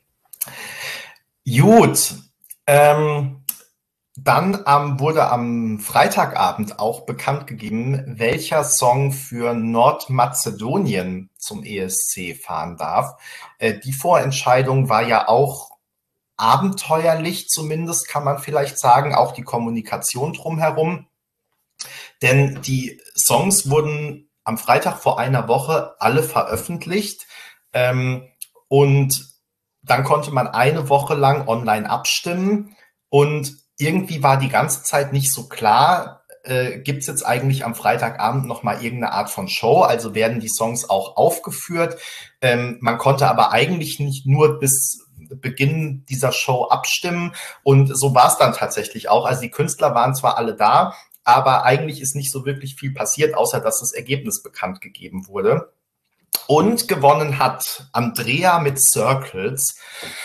Speaker 1: Gut. Dann wurde am Freitagabend auch bekannt gegeben, welcher Song für Nordmazedonien zum ESC fahren darf. Die Vorentscheidung war ja auch abenteuerlich, zumindest kann man vielleicht sagen, auch die Kommunikation drumherum. Denn die Songs wurden am Freitag vor einer Woche alle veröffentlicht. Und dann konnte man eine Woche lang online abstimmen. Und irgendwie war die ganze Zeit nicht so klar, gibt es jetzt eigentlich am Freitagabend nochmal irgendeine Art von Show? Also werden die Songs auch aufgeführt? Man konnte aber eigentlich nicht nur bis Beginn dieser Show abstimmen. Und so war es dann tatsächlich auch. Also die Künstler waren zwar alle da, aber eigentlich ist nicht so wirklich viel passiert, außer dass das Ergebnis bekannt gegeben wurde. Und gewonnen hat Andrea mit Circles.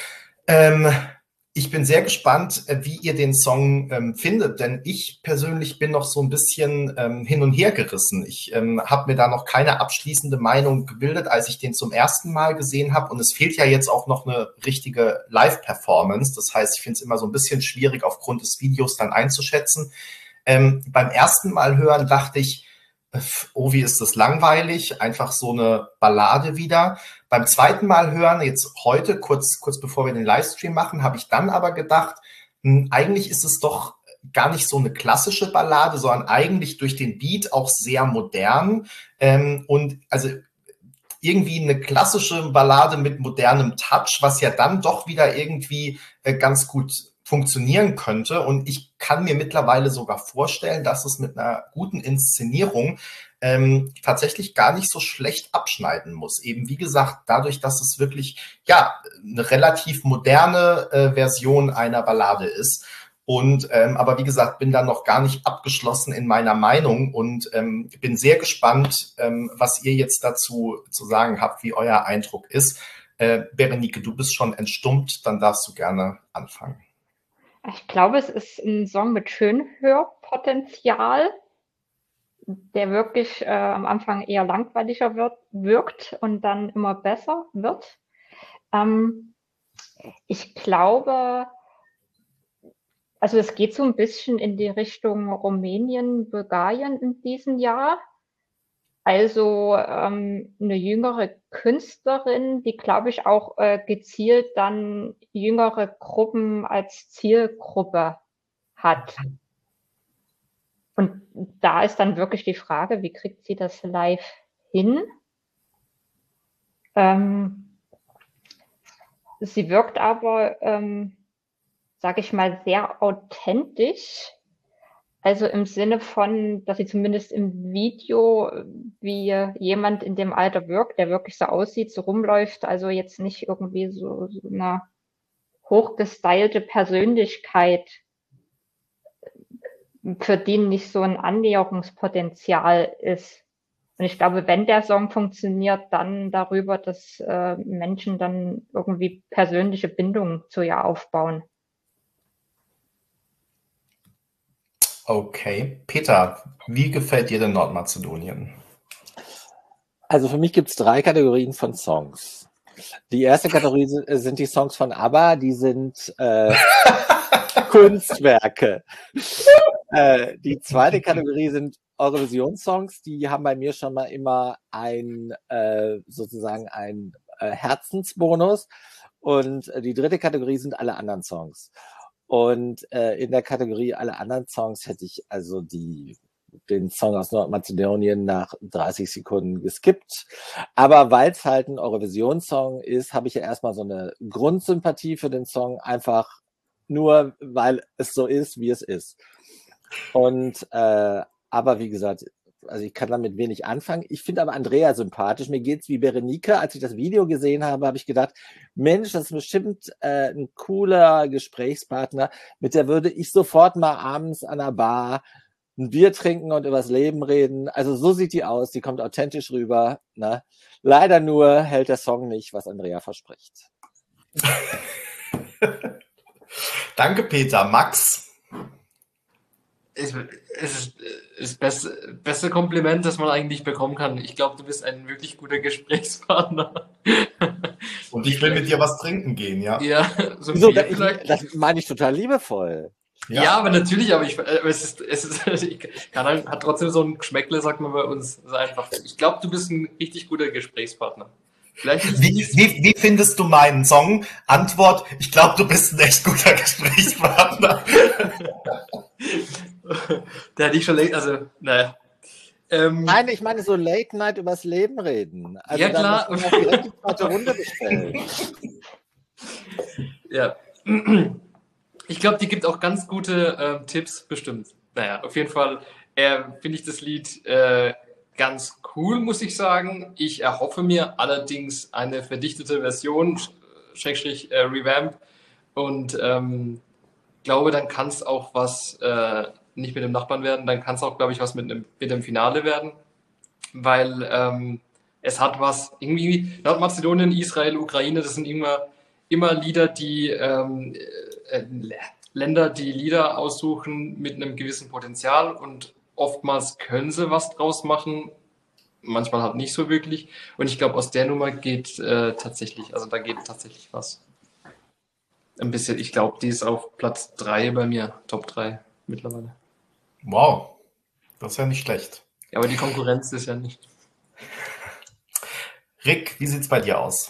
Speaker 1: Ich bin sehr gespannt, wie ihr den Song findet, denn ich persönlich bin noch so ein bisschen hin und her gerissen. Ich habe mir da noch keine abschließende Meinung gebildet, als ich den zum ersten Mal gesehen habe. Und es fehlt ja jetzt auch noch eine richtige Live-Performance. Das heißt, ich finde es immer so ein bisschen schwierig, aufgrund des Videos dann einzuschätzen. Beim ersten Mal hören dachte ich, oh, wie ist das langweilig, einfach so eine Ballade wieder. Beim zweiten Mal hören, jetzt heute, kurz bevor wir den Livestream machen, habe ich dann aber gedacht, eigentlich ist es doch gar nicht so eine klassische Ballade, sondern eigentlich durch den Beat auch sehr modern. Und also irgendwie eine klassische Ballade mit modernem Touch, was ja dann doch wieder irgendwie ganz gut funktionieren könnte. Und ich kann mir mittlerweile sogar vorstellen, dass es mit einer guten Inszenierung tatsächlich gar nicht so schlecht abschneiden muss. Eben wie gesagt, dadurch, dass es wirklich ja eine relativ moderne Version einer Ballade ist. Und aber wie gesagt, bin da noch gar nicht abgeschlossen in meiner Meinung und bin sehr gespannt, was ihr jetzt dazu zu sagen habt, wie euer Eindruck ist. Berenike, du bist schon entstummt, dann darfst du gerne anfangen.
Speaker 3: Ich glaube, es ist ein Song mit Schönhörpotenzial, der wirklich am Anfang eher langweiliger wirkt und dann immer besser wird. Ich glaube, also es geht so ein bisschen in die Richtung Rumänien, Bulgarien in diesem Jahr. Also eine jüngere Künstlerin, die, glaube ich, auch gezielt dann jüngere Gruppen als Zielgruppe hat. Und da ist dann wirklich die Frage, wie kriegt sie das live hin? Sie wirkt aber, sage ich mal, sehr authentisch. Also im Sinne von, dass sie zumindest im Video wie jemand in dem Alter wirkt, der wirklich so aussieht, so rumläuft. Also jetzt nicht irgendwie so eine hochgestylte Persönlichkeit, für die nicht so ein Annäherungspotenzial ist. Und ich glaube, wenn der Song funktioniert, dann darüber, dass Menschen dann irgendwie persönliche Bindungen zu ihr aufbauen.
Speaker 1: Okay. Peter, wie gefällt dir denn Nordmazedonien?
Speaker 5: Also für mich gibt es 3 Kategorien von Songs. Die erste Kategorie sind die Songs von ABBA, die sind Kunstwerke. Die zweite Kategorie sind Eurovision-Songs, die haben bei mir schon mal immer sozusagen ein Herzensbonus. Und die dritte Kategorie sind alle anderen Songs. Und in der Kategorie alle anderen Songs hätte ich also den Song aus Nordmazedonien nach 30 Sekunden geskippt. Aber weil es halt ein Eurovision-Song ist, habe ich ja erstmal so eine Grundsympathie für den Song, einfach nur, weil es so ist, wie es ist. Und aber wie gesagt, also ich kann damit wenig anfangen. Ich finde aber Andrea sympathisch. Mir geht's wie Berenike. Als ich das Video gesehen habe, habe ich gedacht, Mensch, das ist bestimmt ein cooler Gesprächspartner. Mit der würde ich sofort mal abends an der Bar ein Bier trinken und übers Leben reden. Also so sieht die aus. Die kommt authentisch rüber. Ne? Leider nur hält der Song nicht, was Andrea verspricht.
Speaker 1: Danke, Peter. Max?
Speaker 4: Es ist das beste Kompliment, das man eigentlich bekommen kann. Ich glaube, du bist ein wirklich guter Gesprächspartner.
Speaker 1: Und ich will mit dir was trinken gehen, ja?
Speaker 4: Ja, so ein
Speaker 5: So,
Speaker 4: Bier vielleicht.
Speaker 5: das meine ich total liebevoll.
Speaker 4: Ja, aber natürlich, aber hat trotzdem so ein Geschmäckle, sagt man bei uns. Das ist einfach, ich glaube, du bist ein richtig guter Gesprächspartner.
Speaker 1: Wie findest du meinen Song? Antwort, ich glaube, du bist ein echt guter Gesprächspartner.
Speaker 4: Der hat dich schon längst, also, naja.
Speaker 5: Nein, ich meine so Late Night übers Leben reden. Also
Speaker 4: ja, klar.
Speaker 5: Da muss man auch direkt die zweite Runde bestellen.
Speaker 4: Ja. Ich glaube, die gibt auch ganz gute Tipps, bestimmt. Naja, auf jeden Fall finde ich das Lied ganz cool, muss ich sagen. Ich erhoffe mir allerdings eine verdichtete Version, Schrägstrich Revamp. Und glaube, dann kann es auch was nicht mit dem Nachbarn werden, dann kann es auch, glaube ich, was mit dem Finale werden. Weil es hat was, irgendwie Nordmazedonien, Israel, Ukraine, das sind immer Lieder, die Länder, die Lieder aussuchen mit einem gewissen Potenzial und oftmals können sie was draus machen, manchmal halt nicht so wirklich. Und ich glaube, aus der Nummer geht tatsächlich was. Ein bisschen, ich glaube, die ist auf Platz 3 bei mir, Top 3 mittlerweile.
Speaker 1: Wow, das ist ja nicht schlecht.
Speaker 4: Ja, aber die Konkurrenz ist ja nicht.
Speaker 1: Rick, wie sieht's bei dir aus?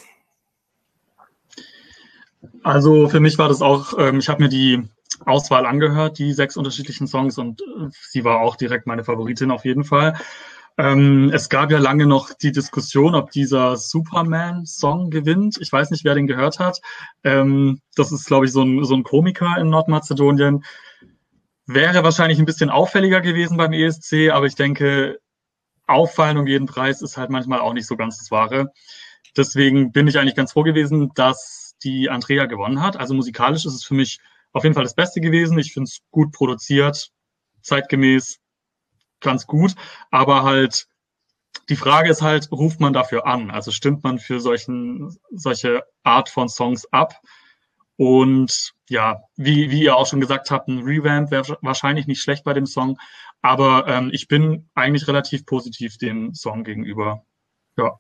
Speaker 2: Also für mich war das auch, ich habe mir die Auswahl angehört, die 6 unterschiedlichen Songs und sie war auch direkt meine Favoritin auf jeden Fall. Es gab ja lange noch die Diskussion, ob dieser Superman-Song gewinnt. Ich weiß nicht, wer den gehört hat. Das ist, glaube ich, so ein Komiker in Nordmazedonien. Wäre wahrscheinlich ein bisschen auffälliger gewesen beim ESC, aber ich denke, auffallen um jeden Preis ist halt manchmal auch nicht so ganz das Wahre. Deswegen bin ich eigentlich ganz froh gewesen, dass die Andrea gewonnen hat. Also musikalisch ist es für mich auf jeden Fall das Beste gewesen. Ich finde es gut produziert, zeitgemäß, ganz gut. Aber halt, die Frage ist halt, ruft man dafür an? Also stimmt man für solche Art von Songs ab? Und ja, wie ihr auch schon gesagt habt, ein Revamp wäre wahrscheinlich nicht schlecht bei dem Song. Aber ich bin eigentlich relativ positiv dem Song gegenüber. Ja.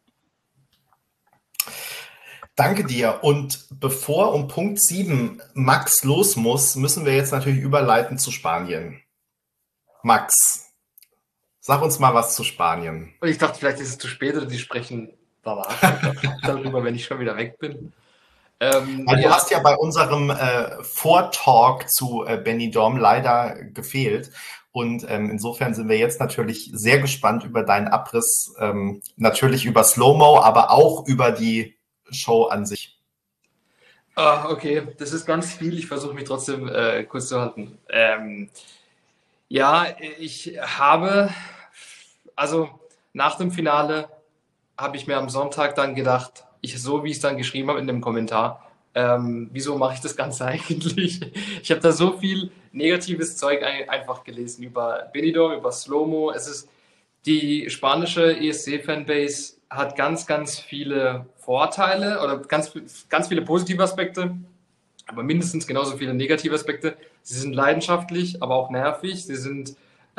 Speaker 1: Danke dir. Und bevor um Punkt 7 Max los muss, müssen wir jetzt natürlich überleiten zu Spanien. Max, sag uns mal was zu Spanien.
Speaker 4: Und ich dachte, vielleicht ist es zu spät oder die sprechen danach darüber, wenn ich schon wieder weg bin.
Speaker 1: Du hast ja bei unserem Vortalk zu Benidorm leider gefehlt. Und insofern sind wir jetzt natürlich sehr gespannt über deinen Abriss, natürlich über Slow-Mo, aber auch über die Show an sich.
Speaker 4: Okay, das ist ganz viel. Ich versuche mich trotzdem kurz zu halten. Ja, ich habe, also nach dem Finale habe ich mir am Sonntag dann gedacht, so wie ich es dann geschrieben habe in dem Kommentar, wieso mache ich das Ganze eigentlich? Ich habe da so viel negatives Zeug einfach gelesen über Benidorm, über Slow-Mo. Die spanische ESC-Fanbase hat ganz, ganz viele Vorteile oder ganz, ganz viele positive Aspekte, aber mindestens genauso viele negative Aspekte. Sie sind leidenschaftlich, aber auch nervig. Sie sind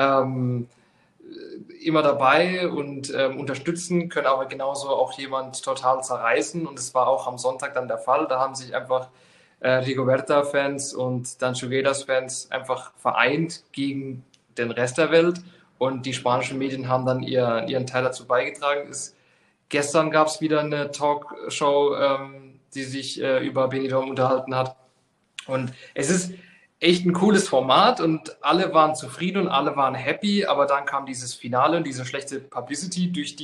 Speaker 4: immer dabei und unterstützen, können aber genauso auch jemand total zerreißen. Und es war auch am Sonntag dann der Fall. Da haben sich einfach Rigoberta-Fans und dann Chugueras-Fans einfach vereint gegen den Rest der Welt. Und die spanischen Medien haben dann ihren Teil dazu beigetragen. Gestern gab es wieder eine Talkshow, die sich über Benidorm unterhalten hat. Und es ist echt ein cooles Format und alle waren zufrieden und alle waren happy, aber dann kam dieses Finale und diese schlechte Publicity durch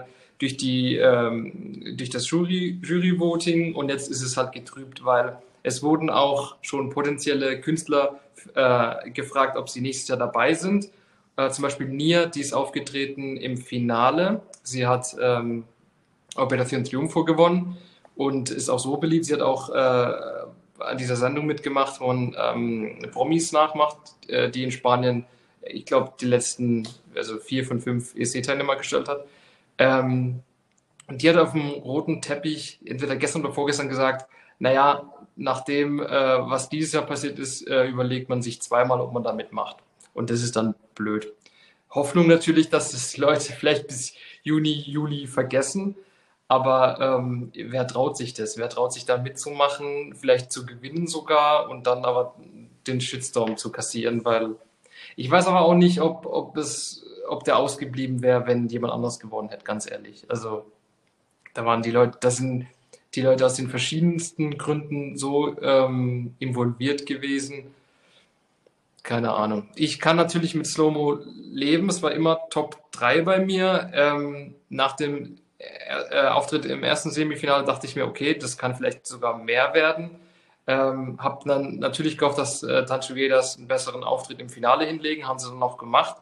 Speaker 4: das Jury-Voting und jetzt ist es halt getrübt, weil es wurden auch schon potenzielle Künstler gefragt, ob sie nächstes Jahr dabei sind Zum Beispiel Nia, die ist aufgetreten im Finale. Sie hat Operation Triunfo gewonnen und ist auch so beliebt. Sie hat auch an dieser Sendung mitgemacht, wo man Promis nachmacht, die in Spanien, ich glaube, die letzten 4 von 5 ESC-Teilnehmer gestellt hat. Und die hat auf dem roten Teppich entweder gestern oder vorgestern gesagt, naja, nach dem, was dieses Jahr passiert ist, überlegt man sich zweimal, ob man da mitmacht. Und das ist dann blöd. Hoffnung natürlich, dass es Leute vielleicht bis Juni, Juli vergessen. Aber wer traut sich das? Wer traut sich da mitzumachen, vielleicht zu gewinnen sogar und dann aber den Shitstorm zu kassieren? Weil ich weiß aber auch nicht, ob der ausgeblieben wäre, wenn jemand anders gewonnen hätte, ganz ehrlich. Also da waren die Leute, das sind die Leute aus den verschiedensten Gründen so involviert gewesen. Keine Ahnung. Ich kann natürlich mit Slow-Mo leben. Es war immer Top 3 bei mir. Nach dem Auftritt im ersten Semifinale dachte ich mir, okay, das kann vielleicht sogar mehr werden. Hab dann natürlich gehofft, dass Tanchugueras einen besseren Auftritt im Finale hinlegen. Haben sie dann auch gemacht.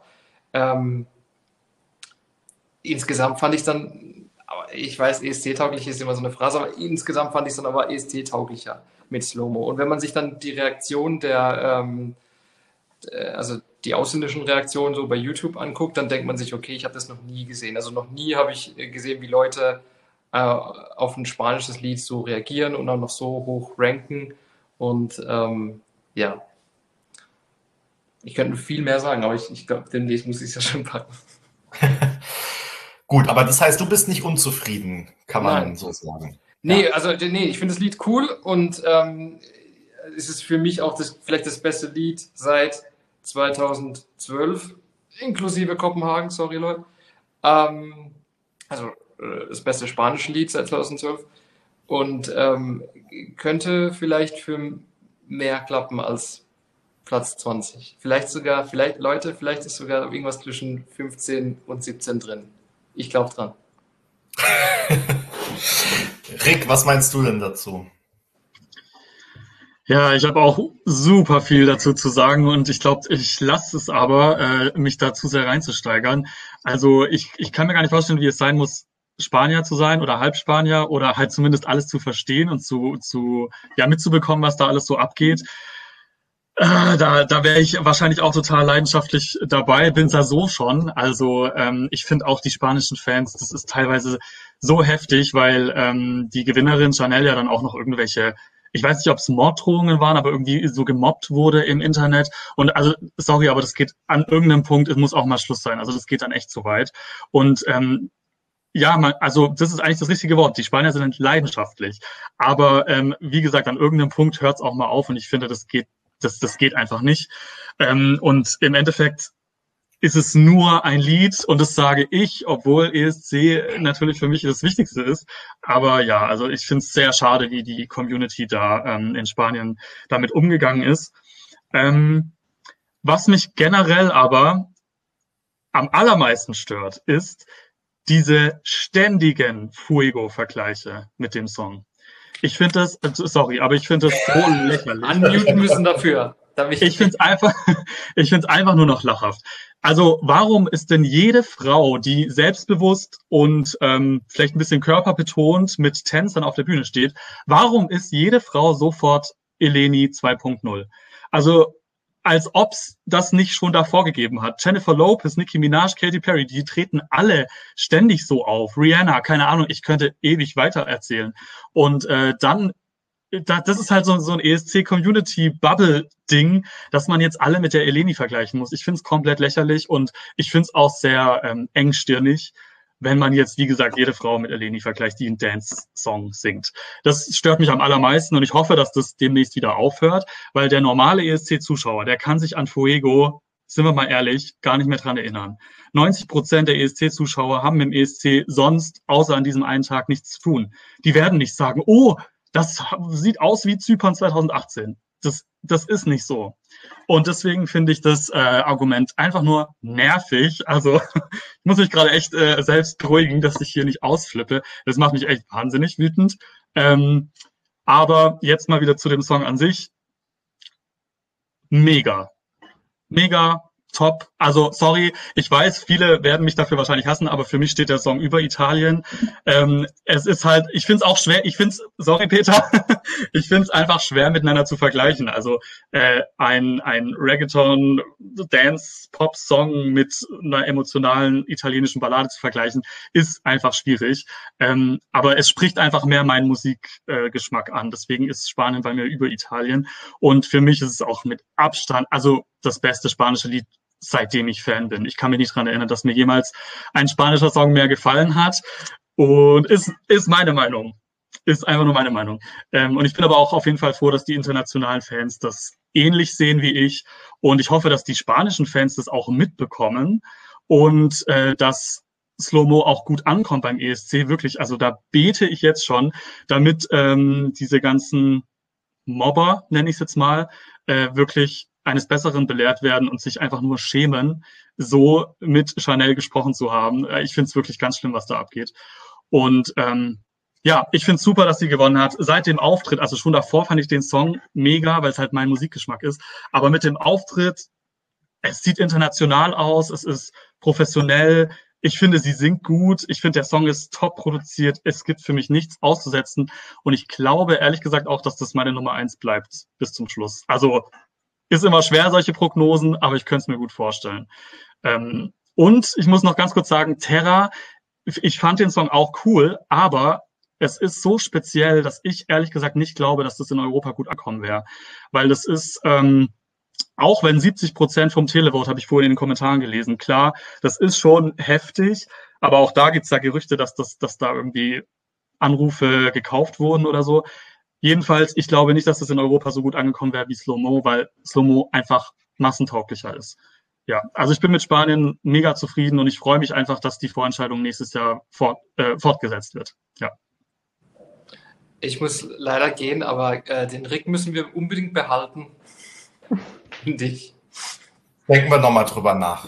Speaker 4: Insgesamt fand ich dann, aber ich weiß, ESC-tauglich ist immer so eine Phrase, aber insgesamt fand ich es dann aber ESC-tauglicher mit Slow-Mo. Und wenn man sich dann die Reaktion also die ausländischen Reaktionen so bei YouTube anguckt, dann denkt man sich, okay, ich habe das noch nie gesehen. Also noch nie habe ich gesehen, wie Leute auf ein spanisches Lied so reagieren und auch noch so hoch ranken. Und ja, ich könnte viel mehr sagen, aber ich glaube, demnächst muss ich es ja schon packen.
Speaker 1: Gut, aber das heißt, du bist nicht unzufrieden, kann man
Speaker 4: Nein.
Speaker 1: so sagen.
Speaker 4: Nee, also ich finde das Lied cool und es ist für mich auch vielleicht das beste Lied seit 2012, inklusive Kopenhagen, sorry Leute. Also das beste spanische Lied seit 2012 und könnte vielleicht für mehr klappen als Platz 20. Vielleicht ist sogar irgendwas zwischen 15 und 17 drin. Ich glaube dran.
Speaker 1: Rick, was meinst du denn dazu?
Speaker 2: Ja, ich habe auch super viel dazu zu sagen und ich glaube, ich lasse es aber, mich da zu sehr reinzusteigern. Also ich kann mir gar nicht vorstellen, wie es sein muss, Spanier zu sein oder Halbspanier oder halt zumindest alles zu verstehen und mitzubekommen, was da alles so abgeht. Da wäre ich wahrscheinlich auch total leidenschaftlich dabei, bin's ja so schon. Also ich finde auch die spanischen Fans, das ist teilweise so heftig, weil die Gewinnerin Chanel ja dann auch noch irgendwelche, ich weiß nicht, ob es Morddrohungen waren, aber irgendwie so gemobbt wurde im Internet. Und also, sorry, aber das geht an irgendeinem Punkt, es muss auch mal Schluss sein. Also das geht dann echt so weit. Und ja, also das ist eigentlich das richtige Wort. Die Spanier sind leidenschaftlich. Aber wie gesagt, an irgendeinem Punkt hört es auch mal auf und ich finde, das geht einfach nicht. Und im Endeffekt ist es nur ein Lied und das sage ich, obwohl ESC natürlich für mich das Wichtigste ist. Aber ja, also ich finde es sehr schade, wie die Community da in Spanien damit umgegangen ist. Was mich generell aber am allermeisten stört, ist diese ständigen Fuego-Vergleiche mit dem Song. Ich finde das, sorry, aber ich finde das so lächerlich.
Speaker 4: Unmuten müssen dafür.
Speaker 2: Ich finde es einfach nur noch lachhaft. Also warum ist denn jede Frau, die selbstbewusst und vielleicht ein bisschen körperbetont mit Tänzern auf der Bühne steht, warum ist jede Frau sofort Eleni 2.0? Also als ob's das nicht schon davor gegeben hat. Jennifer Lopez, Nicki Minaj, Katy Perry, die treten alle ständig so auf. Rihanna, keine Ahnung, ich könnte ewig weiter erzählen. Und dann das ist halt so ein ESC-Community-Bubble-Ding, dass man jetzt alle mit der Eleni vergleichen muss. Ich finde es komplett lächerlich und ich finde es auch sehr engstirnig, wenn man jetzt, wie gesagt, jede Frau mit Eleni vergleicht, die einen Dance-Song singt. Das stört mich am allermeisten und ich hoffe, dass das demnächst wieder aufhört, weil der normale ESC-Zuschauer, der kann sich an Fuego, sind wir mal ehrlich, gar nicht mehr dran erinnern. 90% der ESC-Zuschauer haben im ESC sonst, außer an diesem einen Tag, nichts zu tun. Die werden nicht sagen, oh, das sieht aus wie Zypern 2018. Das ist nicht so. Und deswegen finde ich das Argument einfach nur nervig. Also ich muss mich gerade echt selbst beruhigen, dass ich hier nicht ausflippe. Das macht mich echt wahnsinnig wütend. Aber jetzt mal wieder zu dem Song an sich. Mega. Mega. top. Also, sorry, ich weiß, viele werden mich dafür wahrscheinlich hassen, aber für mich steht der Song über Italien. Es ist halt, ich finde es auch schwer, sorry Peter, ich finde es einfach schwer miteinander zu vergleichen. Also ein Reggaeton, Dance, Pop-Song mit einer emotionalen italienischen Ballade zu vergleichen, ist einfach schwierig. Aber es spricht einfach mehr meinen Musikgeschmack an. Deswegen ist Spanien bei mir über Italien. Und für mich ist es auch mit Abstand, also das beste spanische Lied, seitdem ich Fan bin. Ich kann mich nicht dran erinnern, dass mir jemals ein spanischer Song mehr gefallen hat. Und ist meine Meinung. Ist einfach nur meine Meinung. Und ich bin aber auch auf jeden Fall froh, dass die internationalen Fans das ähnlich sehen wie ich. Und ich hoffe, dass die spanischen Fans das auch mitbekommen und dass Slow-Mo auch gut ankommt beim ESC. Wirklich, also da bete ich jetzt schon, damit diese ganzen Mobber, nenne ich es jetzt mal, wirklich eines Besseren belehrt werden und sich einfach nur schämen, so mit Chanel gesprochen zu haben. Ich finde es wirklich ganz schlimm, was da abgeht. Und ja, ich finde es super, dass sie gewonnen hat. Seit dem Auftritt, also schon davor fand ich den Song mega, weil es halt mein Musikgeschmack ist. Aber mit dem Auftritt, es sieht international aus, es ist professionell. Ich finde, sie singt gut. Ich finde, der Song ist top produziert. Es gibt für mich nichts auszusetzen. Und ich glaube, ehrlich gesagt, auch, dass das meine Nummer 1 bleibt bis zum Schluss. Also ist immer schwer, solche Prognosen, aber ich könnte es mir gut vorstellen. Und ich muss noch ganz kurz sagen, Terra, ich fand den Song auch cool, aber es ist so speziell, dass ich ehrlich gesagt nicht glaube, dass das in Europa gut ankommen wäre. Weil das ist, auch wenn 70% vom Televote, habe ich vorhin in den Kommentaren gelesen, klar, das ist schon heftig, aber auch da gibt es ja Gerüchte, dass da irgendwie Anrufe gekauft wurden oder so. Jedenfalls, ich glaube nicht, dass das in Europa so gut angekommen wäre wie Slow-Mo, weil Slow-Mo einfach massentauglicher ist. Ja, also ich bin mit Spanien mega zufrieden und ich freue mich einfach, dass die Vorentscheidung nächstes Jahr fortgesetzt wird. Ja.
Speaker 4: Ich muss leider gehen, aber den Rick müssen wir unbedingt behalten. Dich.
Speaker 1: Denken wir nochmal drüber nach.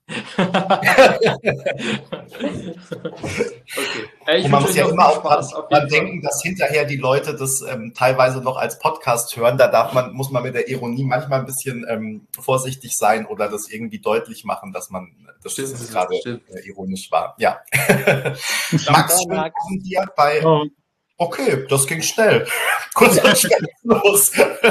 Speaker 4: Okay.
Speaker 1: Und man muss ja immer auch dran denken, dass hinterher die Leute das teilweise noch als Podcast hören. Da muss man mit der Ironie manchmal ein bisschen vorsichtig sein oder das irgendwie deutlich machen, dass das jetzt gerade ironisch war. Ja. Max, schönen Abend dir bei. Okay, das ging schnell. Kurz und schnell los.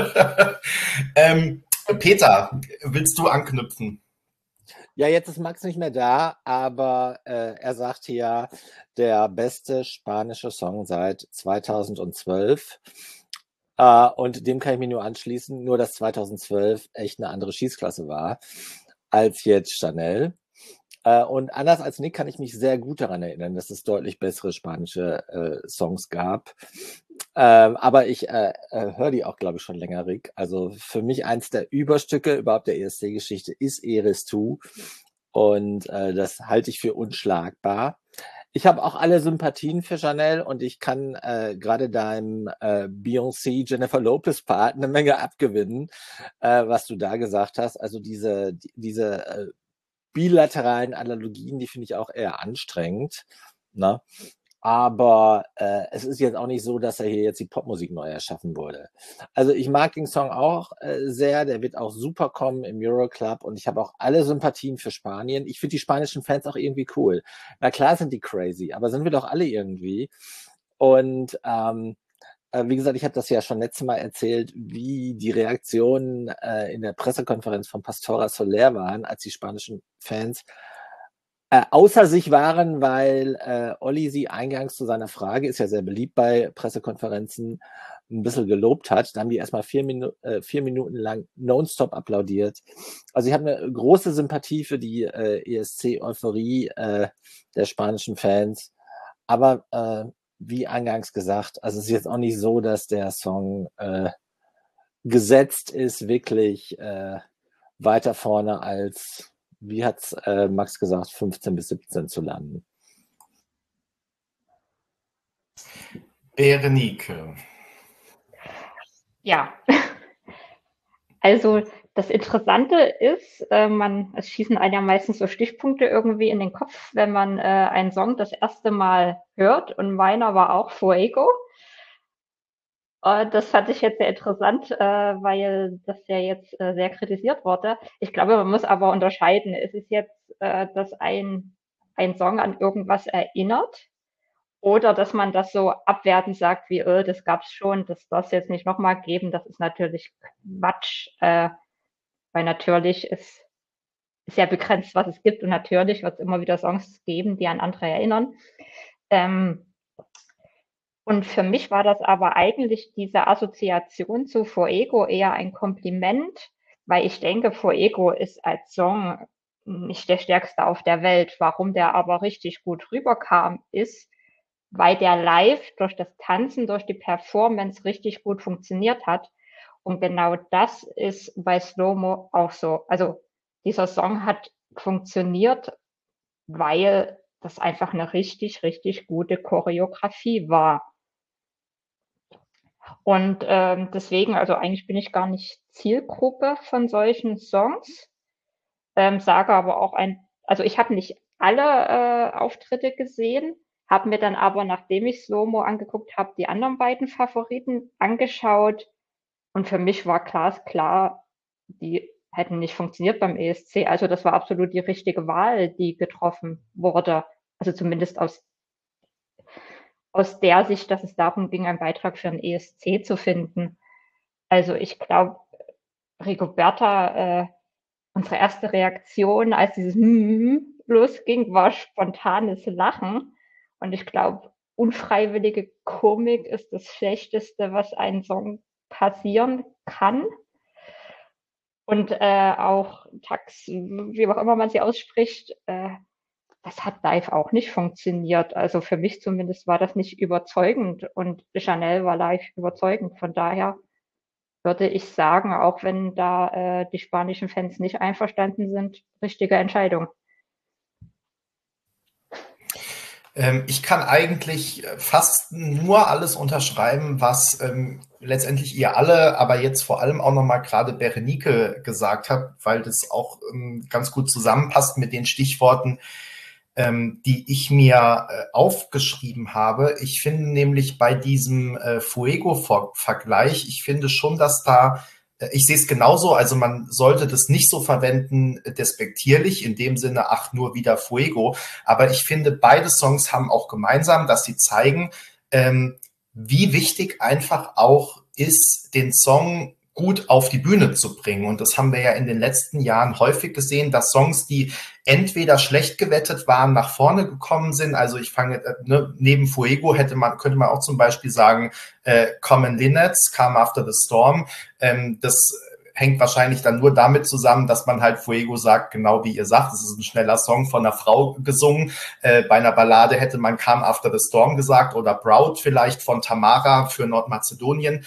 Speaker 1: Peter, willst du anknüpfen?
Speaker 5: Ja, jetzt ist Max nicht mehr da, aber er sagt hier, der beste spanische Song seit 2012. Und dem kann ich mich nur anschließen, nur dass 2012 echt eine andere Schießklasse war als jetzt Chanel. Und anders als Nick kann ich mich sehr gut daran erinnern, dass es deutlich bessere spanische Songs gab. Aber ich höre die auch, glaube ich, schon länger, Rick. Also für mich eins der Überstücke überhaupt der ESC-Geschichte ist Eres Tu. Und das halte ich für unschlagbar. Ich habe auch alle Sympathien für Chanel und ich kann gerade deinem Beyoncé, Jennifer Lopez-Part eine Menge abgewinnen, was du da gesagt hast. Also diese bilateralen Analogien, die finde ich auch eher anstrengend. Ne? Aber es ist jetzt auch nicht so, dass er hier jetzt die Popmusik neu erschaffen wurde. Also ich mag den Song auch sehr, der wird auch super kommen im Euroclub und ich habe auch alle Sympathien für Spanien. Ich finde die spanischen Fans auch irgendwie cool. Na klar sind die crazy, aber sind wir doch alle irgendwie. Und wie gesagt, ich habe das ja schon letztes Mal erzählt, wie die Reaktionen in der Pressekonferenz von Pastora Soler waren, als die spanischen Fans außer sich waren, weil Olli sie eingangs zu seiner Frage, ist ja sehr beliebt bei Pressekonferenzen, ein bisschen gelobt hat. Da haben die erstmal 4 Minuten lang nonstop applaudiert. Also ich habe eine große Sympathie für die ESC-Euphorie der spanischen Fans. Aber wie eingangs gesagt, also es ist jetzt auch nicht so, dass der Song gesetzt ist, wirklich weiter vorne als, wie hat's Max gesagt, 15 bis 17 zu landen.
Speaker 1: Berenike.
Speaker 3: Ja, also das Interessante ist, es schießen einem ja meistens so Stichpunkte irgendwie in den Kopf, wenn man einen Song das erste Mal hört und meiner war auch Fuego. Das fand ich jetzt sehr interessant, weil das ja jetzt sehr kritisiert wurde. Ich glaube, man muss aber unterscheiden. Ist es jetzt, dass ein Song an irgendwas erinnert oder dass man das so abwertend sagt wie, das gab's schon, das darf es jetzt nicht nochmal geben. Das ist natürlich Quatsch, weil natürlich ist ja begrenzt, was es gibt und natürlich wird es immer wieder Songs geben, die an andere erinnern. Und für mich war das aber eigentlich diese Assoziation zu Fuego eher ein Kompliment, weil ich denke, Fuego ist als Song nicht der stärkste auf der Welt. Warum der aber richtig gut rüberkam, ist, weil der live durch das Tanzen, durch die Performance richtig gut funktioniert hat. Und genau das ist bei Slow-Mo auch so. Also dieser Song hat funktioniert, weil das einfach eine richtig, richtig gute Choreografie war. Und deswegen, also eigentlich bin ich gar nicht Zielgruppe von solchen Songs, sage aber auch also ich habe nicht alle Auftritte gesehen, habe mir dann aber, nachdem ich Slow-Mo angeguckt habe, die anderen beiden Favoriten angeschaut und für mich war glasklar, die hätten nicht funktioniert beim ESC. Also das war absolut die richtige Wahl, die getroffen wurde. Also zumindest aus der Sicht, dass es darum ging, einen Beitrag für einen ESC zu finden. Also ich glaube, Rigoberta, unsere erste Reaktion, als dieses losging, war spontanes Lachen. Und ich glaube, unfreiwillige Komik ist das Schlechteste, was einem Song passieren kann. Und auch Tax, wie auch immer man sie ausspricht, das hat live auch nicht funktioniert. Also für mich zumindest war das nicht überzeugend und Chanel war live überzeugend. Von daher würde ich sagen, auch wenn da die spanischen Fans nicht einverstanden sind, richtige Entscheidung.
Speaker 1: Ich kann eigentlich fast nur alles unterschreiben, was letztendlich ihr alle, aber jetzt vor allem auch nochmal gerade Berenike gesagt habt, weil das auch ganz gut zusammenpasst mit den Stichworten, die ich mir aufgeschrieben habe. Ich finde nämlich bei diesem Fuego-Vergleich, ich finde schon, dass da ich sehe es genauso, also man sollte das nicht so verwenden, despektierlich, in dem Sinne, ach, nur wieder Fuego. Aber ich finde, beide Songs haben auch gemeinsam, dass sie zeigen, wie wichtig einfach auch ist, den Song gut auf die Bühne zu bringen. Und das haben wir ja in den letzten Jahren häufig gesehen, dass Songs, die entweder schlecht gewettet waren, nach vorne gekommen sind. Also ich fange, neben Fuego könnte man auch zum Beispiel sagen, Common Linnets, Calm After the Storm. Das hängt wahrscheinlich dann nur damit zusammen, dass man halt Fuego sagt, genau wie ihr sagt, es ist ein schneller Song von einer Frau gesungen. Bei einer Ballade hätte man Calm After the Storm gesagt oder Proud vielleicht von Tamara für Nordmazedonien.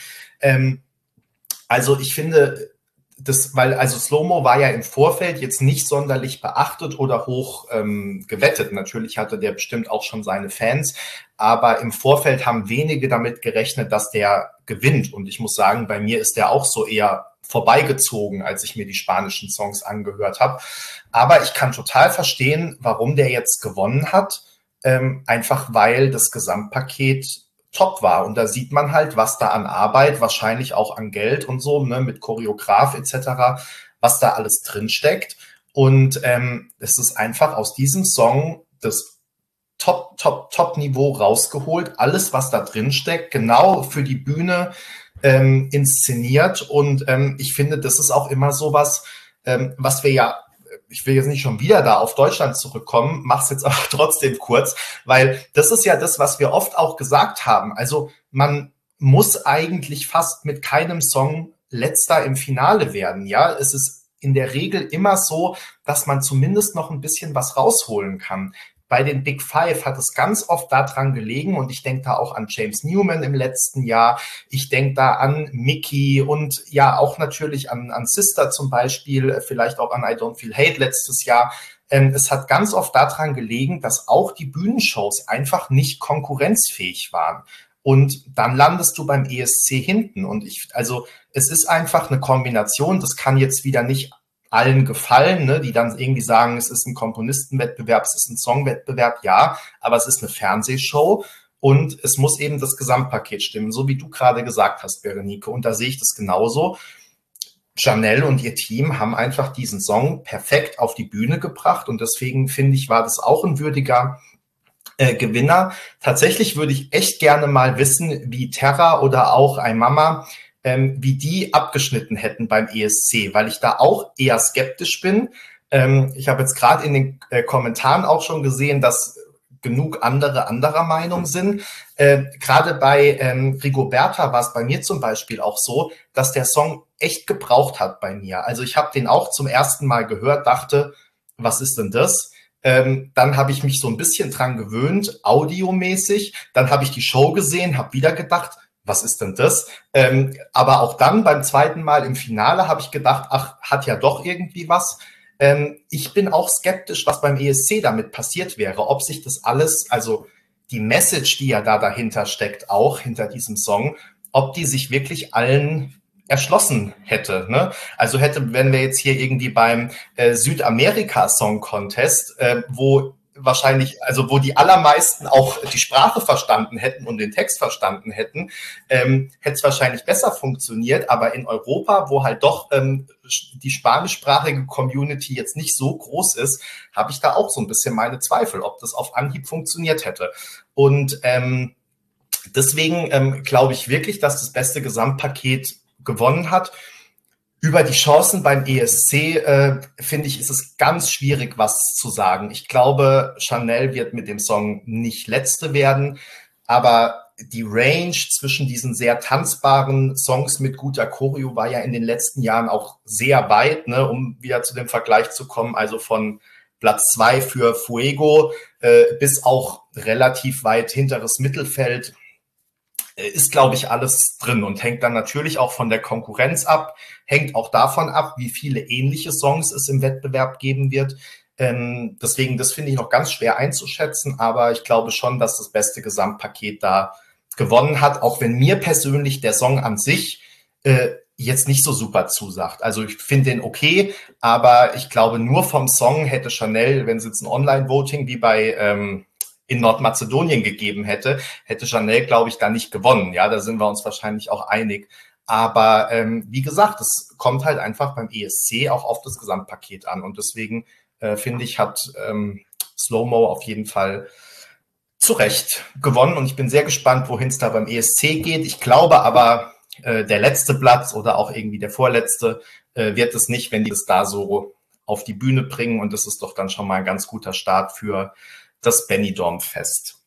Speaker 1: Also ich finde, also Slow-Mo war ja im Vorfeld jetzt nicht sonderlich beachtet oder hoch gewettet. Natürlich hatte der bestimmt auch schon seine Fans, aber im Vorfeld haben wenige damit gerechnet, dass der gewinnt. Und ich muss sagen, bei mir ist der auch so eher vorbeigezogen, als ich mir die spanischen Songs angehört habe. Aber ich kann total verstehen, warum der jetzt gewonnen hat. Einfach weil das Gesamtpaket top war. Und da sieht man halt, was da an Arbeit, wahrscheinlich auch an Geld und so, ne, mit Choreograf etc., was da alles drinsteckt. Und es ist einfach aus diesem Song das Top-Niveau rausgeholt. Alles, was da drinsteckt, genau für die Bühne inszeniert. Und ich finde, das ist auch immer so was, was wir ja, ich will jetzt nicht schon wieder da auf Deutschland zurückkommen, mach's jetzt aber trotzdem kurz, weil das ist ja das, was wir oft auch gesagt haben. Also man muss eigentlich fast mit keinem Song letzter im Finale werden. Ja, es ist in der Regel immer so, dass man zumindest noch ein bisschen was rausholen kann. Bei den Big Five hat es ganz oft daran gelegen und ich denke da auch an James Newman im letzten Jahr. Ich denke da an Mickey und ja auch natürlich an Sister zum Beispiel, vielleicht auch an I Don't Feel Hate letztes Jahr. Es hat ganz oft daran gelegen, dass auch die Bühnenshows einfach nicht konkurrenzfähig waren. Und dann landest du beim ESC hinten. Und also es ist einfach eine Kombination. Das kann jetzt wieder nicht allen gefallen, ne, die dann irgendwie sagen, es ist ein Komponistenwettbewerb, es ist ein Songwettbewerb, ja, aber es ist eine Fernsehshow und es muss eben das Gesamtpaket stimmen, so wie du gerade gesagt hast, Berenike. Und da sehe ich das genauso. Janelle und ihr Team haben einfach diesen Song perfekt auf die Bühne gebracht und deswegen finde ich, war das auch ein würdiger Gewinner. Tatsächlich würde ich echt gerne mal wissen, wie Terra oder auch iMama, wie die abgeschnitten hätten beim ESC, weil ich da auch eher skeptisch bin. Ich habe jetzt gerade in den Kommentaren auch schon gesehen, dass genug anderer Meinung sind. Gerade bei Rigoberta war es bei mir zum Beispiel auch so, dass der Song echt gebraucht hat bei mir. Also ich habe den auch zum ersten Mal gehört, dachte, was ist denn das? Dann habe ich mich so ein bisschen dran gewöhnt, audiomäßig. Dann habe ich die Show gesehen, habe wieder gedacht, was ist denn das? Aber auch dann beim zweiten Mal im Finale habe ich gedacht, ach, hat ja doch irgendwie was. Ich bin auch skeptisch, was beim ESC damit passiert wäre, ob sich das alles, also die Message, die ja da dahinter steckt, auch hinter diesem Song, ob die sich wirklich allen erschlossen hätte. Ne? Also wenn wir jetzt hier irgendwie beim Südamerika Song Contest, wo wahrscheinlich, also wo die allermeisten auch die Sprache verstanden hätten und den Text verstanden hätten, hätte es wahrscheinlich besser funktioniert. Aber in Europa, wo halt doch die spanischsprachige Community jetzt nicht so groß ist, habe ich da auch so ein bisschen meine Zweifel, ob das auf Anhieb funktioniert hätte. Und deswegen glaube ich wirklich, dass das beste Gesamtpaket gewonnen hat. Über die Chancen beim ESC, finde ich, ist es ganz schwierig, was zu sagen. Ich glaube, Janelle wird mit dem Song nicht Letzte werden, aber die Range zwischen diesen sehr tanzbaren Songs mit guter Choreo war ja in den letzten Jahren auch sehr weit, ne, um wieder zu dem Vergleich zu kommen, also von Platz 2 für Fuego bis auch relativ weit hinteres Mittelfeld ist, glaube ich, alles drin und hängt dann natürlich auch von der Konkurrenz ab, hängt auch davon ab, wie viele ähnliche Songs es im Wettbewerb geben wird. Deswegen, das finde ich noch ganz schwer einzuschätzen, aber ich glaube schon, dass das beste Gesamtpaket da gewonnen hat, auch wenn mir persönlich der Song an sich jetzt nicht so super zusagt. Also ich finde den okay, aber ich glaube, nur vom Song hätte Janelle, wenn es jetzt ein Online-Voting wie bei in Nordmazedonien gegeben hätte Janelle, glaube ich, da nicht gewonnen. Ja, da sind wir uns wahrscheinlich auch einig. Aber wie gesagt, es kommt halt einfach beim ESC auch auf das Gesamtpaket an. Und deswegen finde ich, hat Slow-Mo auf jeden Fall zu Recht gewonnen. Und ich bin sehr gespannt, wohin es da beim ESC geht. Ich glaube aber, der letzte Platz oder auch irgendwie der vorletzte wird es nicht, wenn die das da so auf die Bühne bringen. Und das ist doch dann schon mal ein ganz guter Start für das Benidorm-Fest.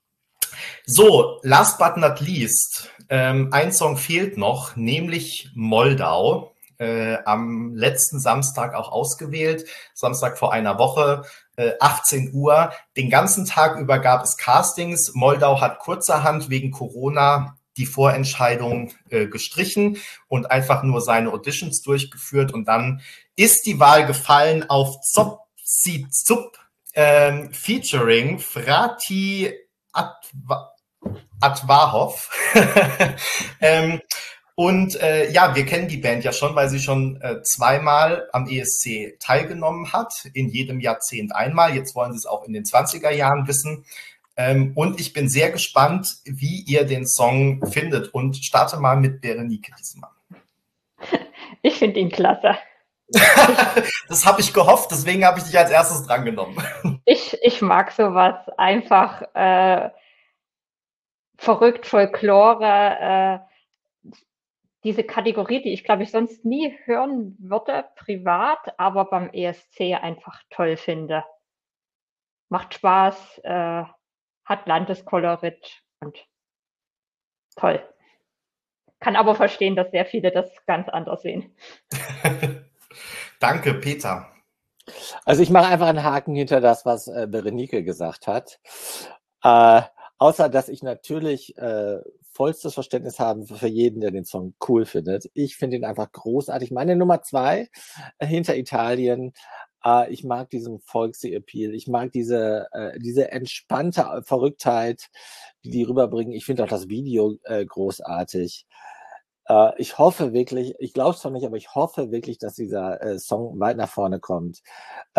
Speaker 1: So, last but not least, ein Song fehlt noch, nämlich Moldau. Am letzten Samstag auch ausgewählt, Samstag vor einer Woche, 18 Uhr. Den ganzen Tag über gab es Castings. Moldau hat kurzerhand wegen Corona die Vorentscheidung gestrichen und einfach nur seine Auditions durchgeführt. Und dann ist die Wahl gefallen auf Zopsi Zup, featuring Frati Atwahov. Und ja, wir kennen die Band ja schon, weil sie schon zweimal am ESC teilgenommen hat, in jedem Jahrzehnt einmal. Jetzt wollen sie es auch in den 20er Jahren wissen. Und ich bin sehr gespannt, wie ihr den Song findet. Und starte mal mit Berenike diesmal.
Speaker 3: Ich finde ihn klasse.
Speaker 1: Das habe ich gehofft, deswegen habe ich dich als erstes drangenommen.
Speaker 3: Ich mag sowas einfach verrückt, Folklore, diese Kategorie, die ich glaube ich sonst nie hören würde, privat, aber beim ESC einfach toll finde. Macht Spaß, hat Landeskolorit und toll. Kann aber verstehen, dass sehr viele das ganz anders sehen.
Speaker 1: Danke, Peter.
Speaker 5: Also ich mache einfach einen Haken hinter das, was Berenike gesagt hat. Außer, dass ich natürlich vollstes Verständnis habe für jeden, der den Song cool findet. Ich finde ihn einfach großartig. Meine Nummer 2 hinter Italien. Ich mag diesen Folksy-Appeal. Ich mag diese entspannte Verrücktheit, die rüberbringen. Ich finde auch das Video großartig. Ich hoffe wirklich, ich glaube es zwar nicht, aber ich hoffe wirklich, dass dieser Song weit nach vorne kommt.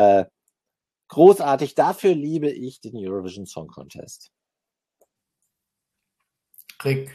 Speaker 5: Großartig, dafür liebe ich den Eurovision Song Contest.
Speaker 1: Rick.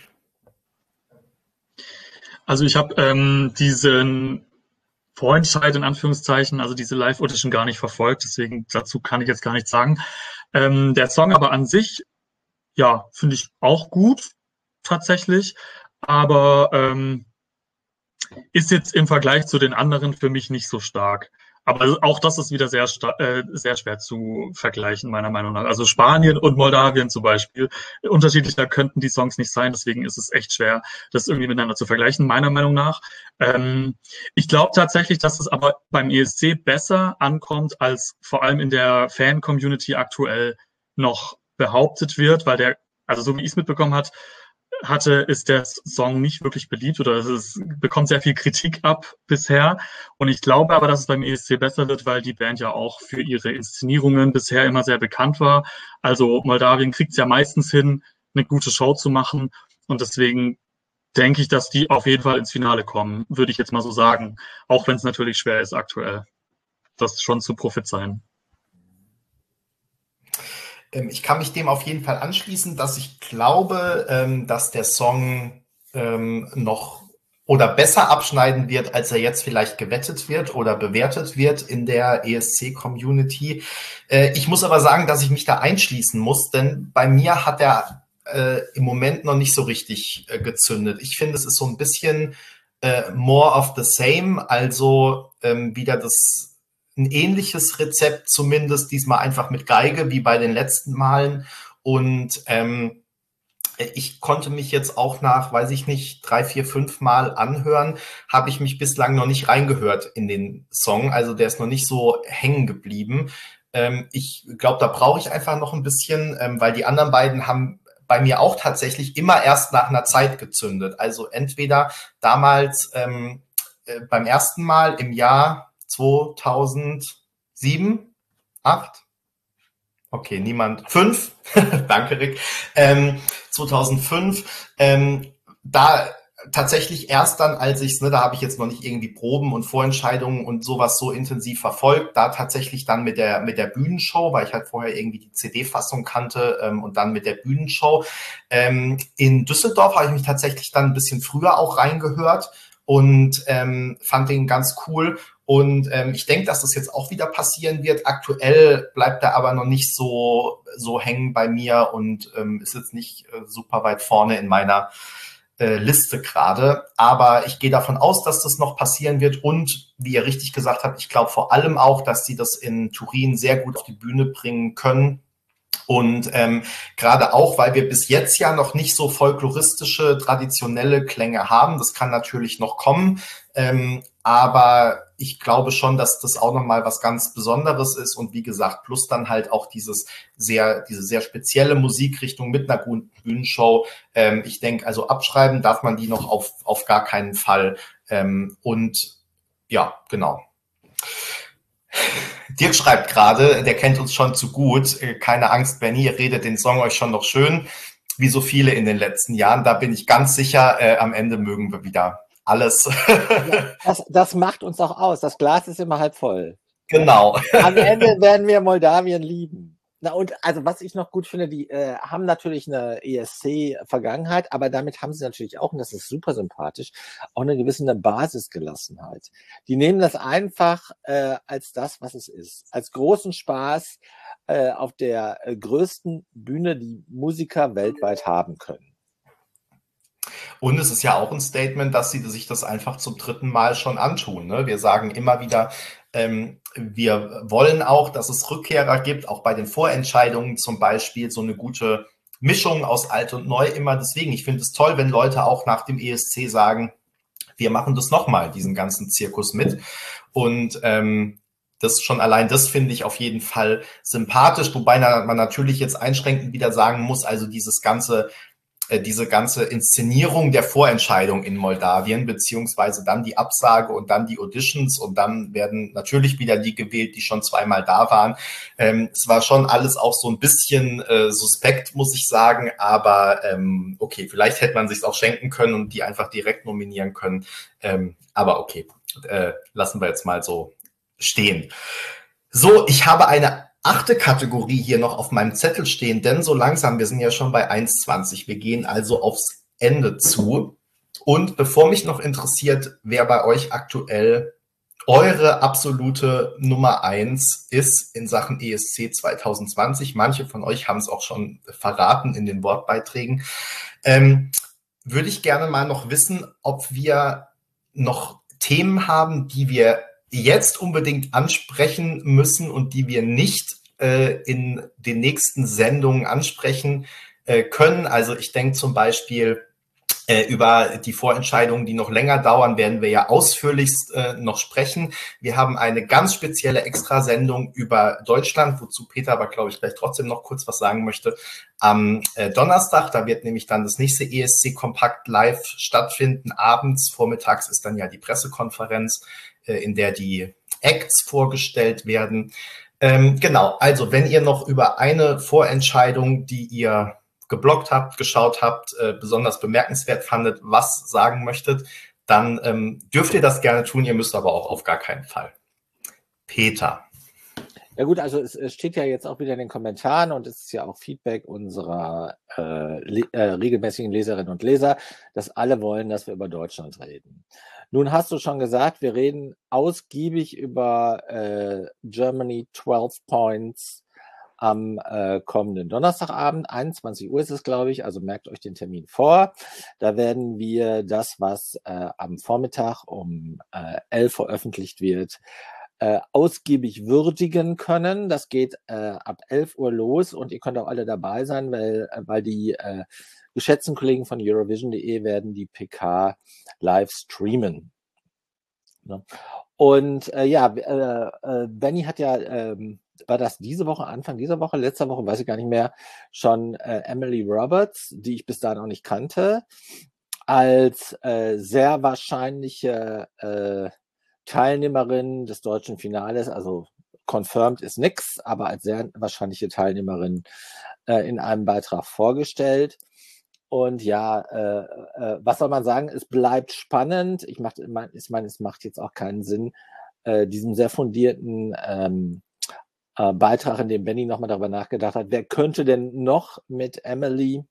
Speaker 2: Also ich habe diesen Vorentscheid in Anführungszeichen, also diese Live-Audition gar nicht verfolgt, deswegen dazu kann ich jetzt gar nichts sagen. Der Song aber an sich, ja, finde ich auch gut, tatsächlich, aber ist jetzt im Vergleich zu den anderen für mich nicht so stark. Aber auch das ist wieder sehr schwer zu vergleichen, meiner Meinung nach. Also Spanien und Moldawien zum Beispiel, unterschiedlicher könnten die Songs nicht sein, deswegen ist es echt schwer, das irgendwie miteinander zu vergleichen, meiner Meinung nach. Ich glaube tatsächlich, dass es aber beim ESC besser ankommt, als vor allem in der Fan-Community aktuell noch behauptet wird, weil also so wie ich es mitbekommen hatte, ist der Song nicht wirklich beliebt oder es bekommt sehr viel Kritik ab bisher. Und ich glaube aber, dass es beim ESC besser wird, weil die Band ja auch für ihre Inszenierungen bisher immer sehr bekannt war. Also Moldawien kriegt es ja meistens hin, eine gute Show zu machen. Und deswegen denke ich, dass die auf jeden Fall ins Finale kommen, würde ich jetzt mal so sagen. Auch wenn es natürlich schwer ist aktuell, das schon zu prophezeien.
Speaker 1: Ich kann mich dem auf jeden Fall anschließen, dass ich glaube, dass der Song noch oder besser abschneiden wird, als er jetzt vielleicht gewettet wird oder bewertet wird in der ESC-Community. Ich muss aber sagen, dass ich mich da einschließen muss, denn bei mir hat er im Moment noch nicht so richtig gezündet. Ich finde, es ist so ein bisschen more of the same, also wieder ein ähnliches Rezept zumindest, diesmal einfach mit Geige wie bei den letzten Malen. Und ich konnte mich jetzt auch nach, weiß ich nicht, 3, 4, 5 Mal anhören, habe ich mich bislang noch nicht reingehört in den Song. Also der ist noch nicht so hängen geblieben. Ich glaube, da brauche ich einfach noch ein bisschen, weil die anderen beiden haben bei mir auch tatsächlich immer erst nach einer Zeit gezündet. Also entweder damals beim ersten Mal im Jahr 2007, 8? Okay, niemand. 5? Danke, Rick. 2005. Da tatsächlich erst dann, als ich's, da habe ich jetzt noch nicht irgendwie Proben und Vorentscheidungen und sowas so intensiv verfolgt, da tatsächlich dann mit der Bühnenshow, weil ich halt vorher irgendwie die CD-Fassung kannte und dann mit der Bühnenshow. In Düsseldorf habe ich mich tatsächlich dann ein bisschen früher auch reingehört und fand den ganz cool. Und ich denke, dass das jetzt auch wieder passieren wird. Aktuell bleibt er aber noch nicht so hängen bei mir und ist jetzt nicht super weit vorne in meiner Liste gerade. Aber ich gehe davon aus, dass das noch passieren wird. Und wie ihr richtig gesagt habt, ich glaube vor allem auch, dass sie das in Turin sehr gut auf die Bühne bringen können. Und gerade auch, weil wir bis jetzt ja noch nicht so folkloristische, traditionelle Klänge haben. Das kann natürlich noch kommen. Aber ich glaube schon, dass das auch nochmal was ganz Besonderes ist. Und wie gesagt, plus dann halt auch diese sehr spezielle Musikrichtung mit einer guten Bühnenshow. Ich denke, also abschreiben darf man die noch auf gar keinen Fall. Und ja, genau. Dirk schreibt gerade, der kennt uns schon zu gut. Keine Angst, Benny, ihr redet den Song euch schon noch schön, wie so viele in den letzten Jahren. Da bin ich ganz sicher, am Ende mögen wir wieder alles.
Speaker 5: Ja, das macht uns auch aus. Das Glas ist immer halb voll.
Speaker 1: Genau.
Speaker 5: Am Ende werden wir Moldawien lieben. Na und also was ich noch gut finde, die haben natürlich eine ESC-Vergangenheit, aber damit haben sie natürlich auch, und das ist super sympathisch, auch eine gewisse Basisgelassenheit. Die nehmen das einfach als das, was es ist. Als großen Spaß auf der größten Bühne, die Musiker weltweit haben können.
Speaker 1: Und es ist ja auch ein Statement, dass sie sich das einfach zum 3. Mal schon antun. Ne? Wir sagen immer wieder, wir wollen auch, dass es Rückkehrer gibt, auch bei den Vorentscheidungen zum Beispiel, so eine gute Mischung aus alt und neu immer. Deswegen, ich finde es toll, wenn Leute auch nach dem ESC sagen, wir machen das nochmal, diesen ganzen Zirkus mit. Und das schon allein, das finde ich auf jeden Fall sympathisch, wobei man natürlich jetzt einschränkend wieder sagen muss, also diese ganze Inszenierung der Vorentscheidung in Moldawien, beziehungsweise dann die Absage und dann die Auditions und dann werden natürlich wieder die gewählt, die schon 2-mal da waren. Es war schon alles auch so ein bisschen suspekt, muss ich sagen, aber okay, vielleicht hätte man sich auch schenken können und die einfach direkt nominieren können. Aber okay, lassen wir jetzt mal so stehen. So, ich habe eine 8. Kategorie hier noch auf meinem Zettel stehen, denn so langsam, wir sind ja schon bei 1,20, wir gehen also aufs Ende zu. Und bevor mich noch interessiert, wer bei euch aktuell eure absolute Nummer 1 ist in Sachen ESC 2020, manche von euch haben es auch schon verraten in den Wortbeiträgen, würde ich gerne mal noch wissen, ob wir noch Themen haben, die wir jetzt unbedingt ansprechen müssen und die wir nicht in den nächsten Sendungen ansprechen können. Also ich denke zum Beispiel über die Vorentscheidungen, die noch länger dauern, werden wir ja ausführlichst noch sprechen. Wir haben eine ganz spezielle Extrasendung über Deutschland, wozu Peter aber, glaube ich, gleich trotzdem noch kurz was sagen möchte. Am Donnerstag, da wird nämlich dann das nächste ESC Kompakt live stattfinden. Abends, vormittags ist dann ja die Pressekonferenz, in der die Acts vorgestellt werden. Genau, also wenn ihr noch über eine Vorentscheidung, die ihr geblockt habt, geschaut habt, besonders bemerkenswert fandet, was sagen möchtet, dann dürft ihr das gerne tun, ihr müsst aber auch auf gar keinen Fall. Peter.
Speaker 5: Ja gut, also es steht ja jetzt auch wieder in den Kommentaren und es ist ja auch Feedback unserer regelmäßigen Leserinnen und Leser, dass alle wollen, dass wir über Deutschland reden. Nun hast du schon gesagt, wir reden ausgiebig über Germany 12 Points am kommenden Donnerstagabend, 21 Uhr ist es, glaube ich, also merkt euch den Termin vor. Da werden wir das, was am Vormittag um 11 veröffentlicht wird, ausgiebig würdigen können. Das geht ab 11 Uhr los und ihr könnt auch alle dabei sein, weil die geschätzten Kollegen von Eurovision.de werden die PK live streamen. Ne? Und Benny hat ja, war das diese Woche, Anfang dieser Woche, letzter Woche, weiß ich gar nicht mehr, schon Emily Roberts, die ich bis dahin auch nicht kannte, als sehr wahrscheinliche Teilnehmerin des deutschen Finales, also confirmed ist nix, aber als sehr wahrscheinliche Teilnehmerin in einem Beitrag vorgestellt. Und ja, was soll man sagen? Es bleibt spannend. Ich meine, es macht jetzt auch keinen Sinn, diesem sehr fundierten Beitrag, in dem Benny nochmal darüber nachgedacht hat, wer könnte denn noch mit Emily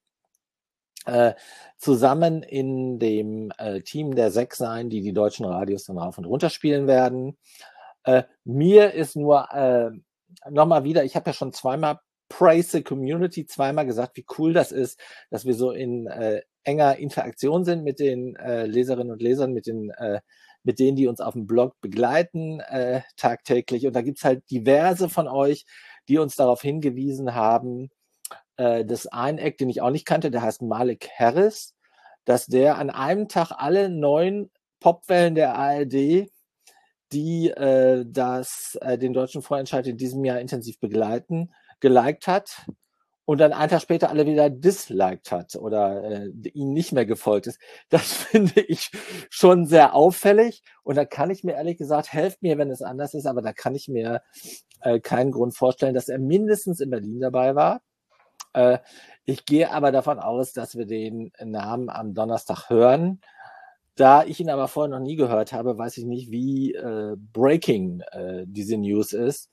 Speaker 5: zusammen in dem Team der 6 sein, die deutschen Radios dann rauf und runter spielen werden. Mir ist nur nochmal wieder, ich habe ja schon zweimal Praise the Community, zweimal gesagt, wie cool das ist, dass wir so in enger Interaktion sind mit den Leserinnen und Lesern, mit denen, die uns auf dem Blog begleiten tagtäglich. Und da gibt's halt diverse von euch, die uns darauf hingewiesen haben, das ein Eck, den ich auch nicht kannte, der heißt Malik Harris, dass der an einem Tag alle 9 Popwellen der ARD, die den deutschen Vorentscheid in diesem Jahr intensiv begleiten, geliked hat und dann einen Tag später alle wieder disliked hat oder ihm nicht mehr gefolgt ist. Das finde ich schon sehr auffällig und da kann ich mir ehrlich gesagt, helft mir, wenn es anders ist, aber da kann ich mir keinen Grund vorstellen, dass er mindestens in Berlin dabei war. Ich gehe aber davon aus, dass wir den Namen am Donnerstag hören. Da ich ihn aber vorher noch nie gehört habe, weiß ich nicht, wie breaking diese News ist.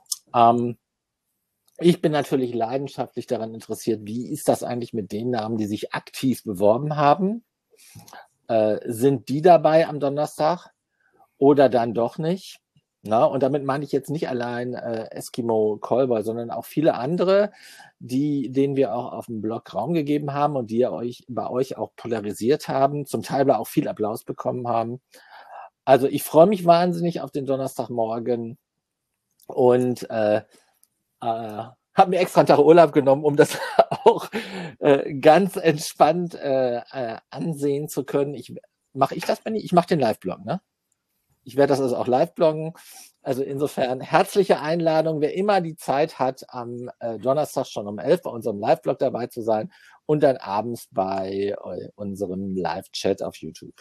Speaker 5: Ich bin natürlich leidenschaftlich daran interessiert, wie ist das eigentlich mit den Namen, die sich aktiv beworben haben? Sind die dabei am Donnerstag oder dann doch nicht? Na, und damit meine ich jetzt nicht allein Eskimo Callboy, sondern auch viele andere, denen wir auch auf dem Blog Raum gegeben haben und die bei euch auch polarisiert haben, zum Teil auch viel Applaus bekommen haben. Also ich freue mich wahnsinnig auf den Donnerstagmorgen und habe mir extra einen Tag Urlaub genommen, um das auch ganz entspannt ansehen zu können. Mache ich das, Benni? Ich mache den Live-Blog, ne? Ich werde das also auch live bloggen. Also insofern herzliche Einladung, wer immer die Zeit hat, am Donnerstag schon um 11 bei unserem Live-Blog dabei zu sein und dann abends bei unserem Live-Chat auf YouTube.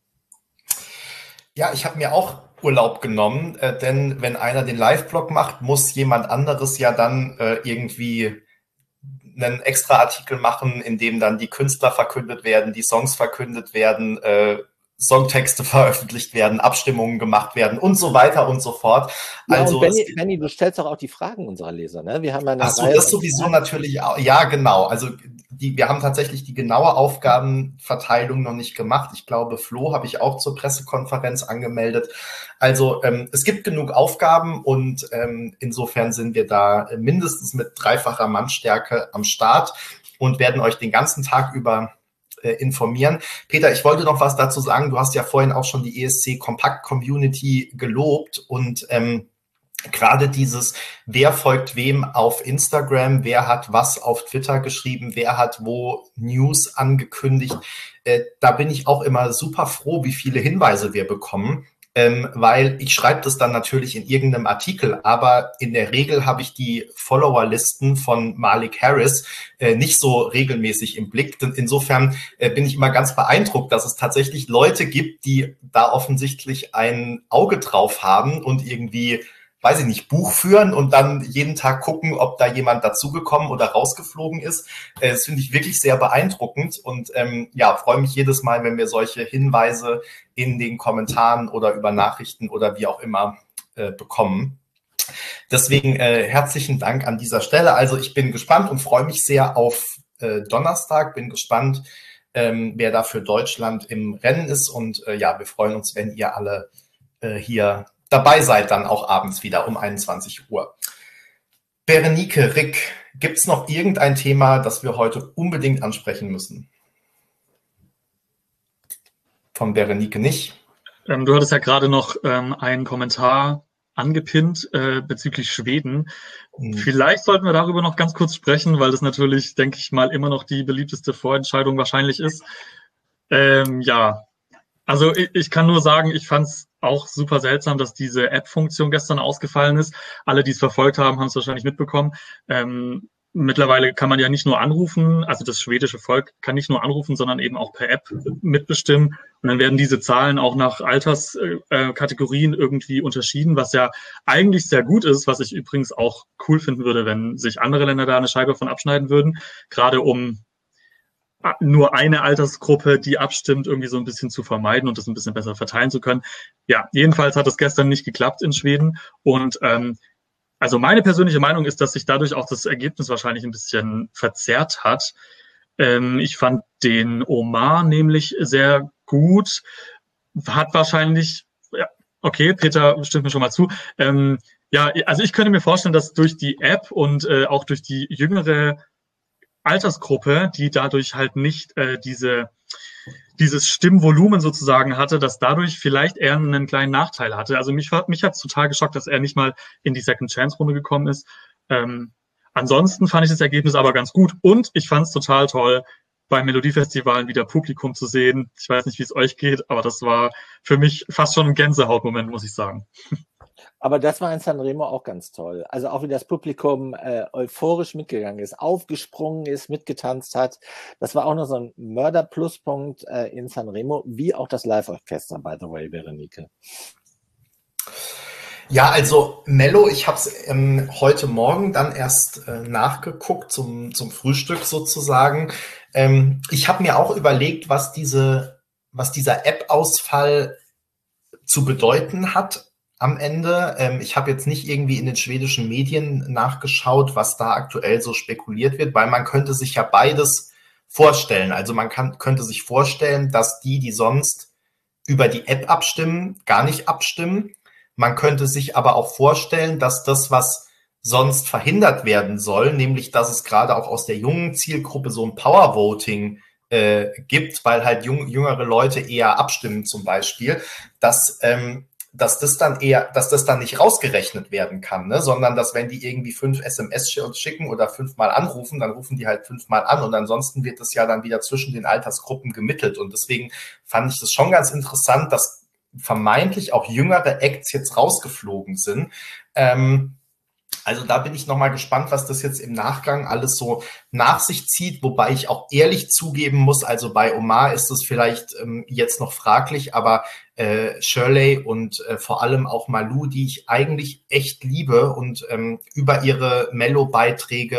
Speaker 1: Ja, ich habe mir auch Urlaub genommen, denn wenn einer den Live-Blog macht, muss jemand anderes ja dann irgendwie einen extra Artikel machen, in dem dann die Künstler verkündet werden, die Songs verkündet werden, Songtexte veröffentlicht werden, Abstimmungen gemacht werden und so weiter und so fort.
Speaker 5: Ja,
Speaker 1: Also
Speaker 5: und Benny, du stellst doch auch die Fragen unserer Leser, ne? Wir haben ja eine
Speaker 1: ach so,
Speaker 5: Reihe
Speaker 1: das
Speaker 5: von
Speaker 1: sowieso
Speaker 5: Fragen.
Speaker 1: natürlich auch. Ja, genau. Also wir haben tatsächlich die genaue Aufgabenverteilung noch nicht gemacht. Ich glaube, Flo habe ich auch zur Pressekonferenz angemeldet. Also es gibt genug Aufgaben und insofern sind wir da mindestens mit dreifacher Mannstärke am Start und werden euch den ganzen Tag über informieren. Peter, ich wollte noch was dazu sagen. Du hast ja vorhin auch schon die ESC Kompakt Community gelobt und gerade dieses, wer folgt wem auf Instagram, wer hat was auf Twitter geschrieben, wer hat wo News angekündigt, da bin ich auch immer super froh, wie viele Hinweise wir bekommen, weil ich schreibe das dann natürlich in irgendeinem Artikel, aber in der Regel habe ich die Followerlisten von Malik Harris nicht so regelmäßig im Blick. Und insofern bin ich immer ganz beeindruckt, dass es tatsächlich Leute gibt, die da offensichtlich ein Auge drauf haben und irgendwie, weiß ich nicht, Buch führen und dann jeden Tag gucken, ob da jemand dazugekommen oder rausgeflogen ist. Das finde ich wirklich sehr beeindruckend und ja, freue mich jedes Mal, wenn wir solche Hinweise in den Kommentaren oder über Nachrichten oder wie auch immer bekommen. Deswegen herzlichen Dank an dieser Stelle. Also ich bin gespannt und freue mich sehr auf Donnerstag. Bin gespannt, wer da für Deutschland im Rennen ist und ja, wir freuen uns, wenn ihr alle hier dabei seid, dann auch abends wieder um 21 Uhr. Berenike, Rick, gibt es noch irgendein Thema, das wir heute unbedingt ansprechen müssen? Von Berenike nicht.
Speaker 2: Du hattest ja gerade noch einen Kommentar angepinnt bezüglich Schweden. Vielleicht sollten wir darüber noch ganz kurz sprechen, weil das natürlich, denke ich mal, immer noch die beliebteste Vorentscheidung wahrscheinlich ist. Ja, also ich kann nur sagen, ich fand es auch super seltsam, dass diese App-Funktion gestern ausgefallen ist. Alle, die es verfolgt haben, haben es wahrscheinlich mitbekommen. Mittlerweile kann man ja nicht nur anrufen, also das schwedische Volk kann nicht nur anrufen, sondern eben auch per App mitbestimmen. Und dann werden diese Zahlen auch nach Alterskategorien irgendwie unterschieden, was ja eigentlich sehr gut ist, was ich übrigens auch cool finden würde, wenn sich andere Länder da eine Scheibe von abschneiden würden, gerade um nur eine Altersgruppe, die abstimmt, irgendwie so ein bisschen zu vermeiden und das ein bisschen besser verteilen zu können. Ja, jedenfalls hat es gestern nicht geklappt in Schweden und also meine persönliche Meinung ist, dass sich dadurch auch das Ergebnis wahrscheinlich ein bisschen verzerrt hat. Ich fand den Omar nämlich sehr gut, hat wahrscheinlich, ja, okay, Peter stimmt mir schon mal zu. Ja, also ich könnte mir vorstellen, dass durch die App und auch durch die jüngere Altersgruppe, die dadurch halt nicht dieses Stimmvolumen sozusagen hatte, dass dadurch vielleicht er einen kleinen Nachteil hatte. Also mich hat es total geschockt, dass er nicht mal in die Second-Chance-Runde gekommen ist. Ansonsten fand ich das Ergebnis aber ganz gut und ich fand es total toll, beim Melodiefestivalen wieder Publikum zu sehen. Ich weiß nicht, wie es euch geht, aber das war für mich fast schon ein Gänsehautmoment, muss ich sagen.
Speaker 5: Aber das war in Sanremo auch ganz toll. Also auch wie das Publikum euphorisch mitgegangen ist, aufgesprungen ist, mitgetanzt hat. Das war auch noch so ein Mörder-Pluspunkt in Sanremo, wie auch das Live-Orchester, by the way, Berenike.
Speaker 1: Ja, also Mello, ich habe es heute Morgen dann erst nachgeguckt zum Frühstück sozusagen. Ich habe mir auch überlegt, was dieser App-Ausfall zu bedeuten hat am Ende. Ich habe jetzt nicht irgendwie in den schwedischen Medien nachgeschaut, was da aktuell so spekuliert wird, weil man könnte sich ja beides vorstellen. Also man könnte sich vorstellen, dass die sonst über die App abstimmen, gar nicht abstimmen. Man könnte sich aber auch vorstellen, dass das, was sonst verhindert werden soll, nämlich dass es gerade auch aus der jungen Zielgruppe so ein Powervoting gibt, weil halt jüngere Leute eher abstimmen zum Beispiel, dass das dann nicht rausgerechnet werden kann, ne? Sondern dass wenn die irgendwie 5 SMS schicken oder 5-mal anrufen, dann rufen die halt 5-mal an und ansonsten wird das ja dann wieder zwischen den Altersgruppen gemittelt und deswegen fand ich das schon ganz interessant, dass vermeintlich auch jüngere Acts jetzt rausgeflogen sind. Also da bin ich nochmal gespannt, was das jetzt im Nachgang alles so nach sich zieht, wobei ich auch ehrlich zugeben muss, also bei Omar ist es vielleicht jetzt noch fraglich, aber Shirley und vor allem auch Malou, die ich eigentlich echt liebe und über ihre Mello-Beiträge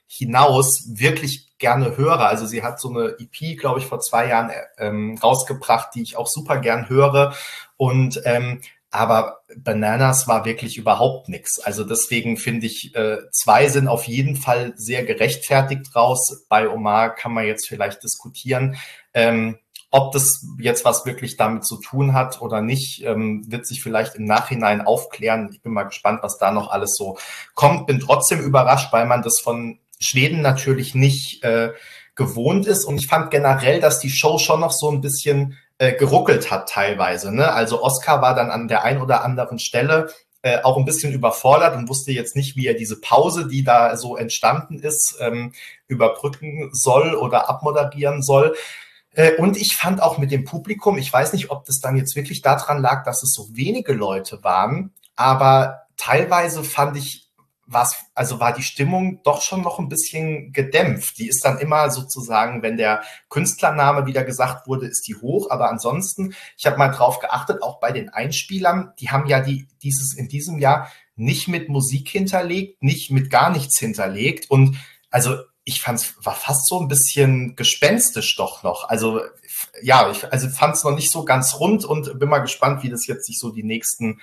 Speaker 1: hinaus wirklich gerne höre. Also sie hat so eine EP, glaube ich, vor 2 Jahren rausgebracht, die ich auch super gern höre. Und aber Bananas war wirklich überhaupt nichts. Also deswegen finde ich, 2 sind auf jeden Fall sehr gerechtfertigt raus. Bei Omar kann man jetzt vielleicht diskutieren. Ob das jetzt was wirklich damit zu tun hat oder nicht, wird sich vielleicht im Nachhinein aufklären. Ich bin mal gespannt, was da noch alles so kommt. Bin trotzdem überrascht, weil man das von Schweden natürlich nicht gewohnt ist. Und ich fand generell, dass die Show schon noch so ein bisschen geruckelt hat teilweise. Ne? Also Oscar war dann an der ein oder anderen Stelle auch ein bisschen überfordert und wusste jetzt nicht, wie er diese Pause, die da so entstanden ist, überbrücken soll oder abmoderieren soll. Und ich fand auch mit dem Publikum, ich weiß nicht, ob das dann jetzt wirklich daran lag, dass es so wenige Leute waren, aber teilweise fand ich, war die Stimmung doch schon noch ein bisschen gedämpft. Die ist dann immer sozusagen, wenn der Künstlername wieder gesagt wurde, ist die hoch. Aber ansonsten, ich habe mal drauf geachtet, auch bei den Einspielern, die haben ja in diesem Jahr nicht mit Musik hinterlegt, nicht mit gar nichts hinterlegt. Und also ich war fast so ein bisschen gespenstisch doch noch. Also ja, ich fand es noch nicht so ganz rund und bin mal gespannt, wie das jetzt sich so die nächsten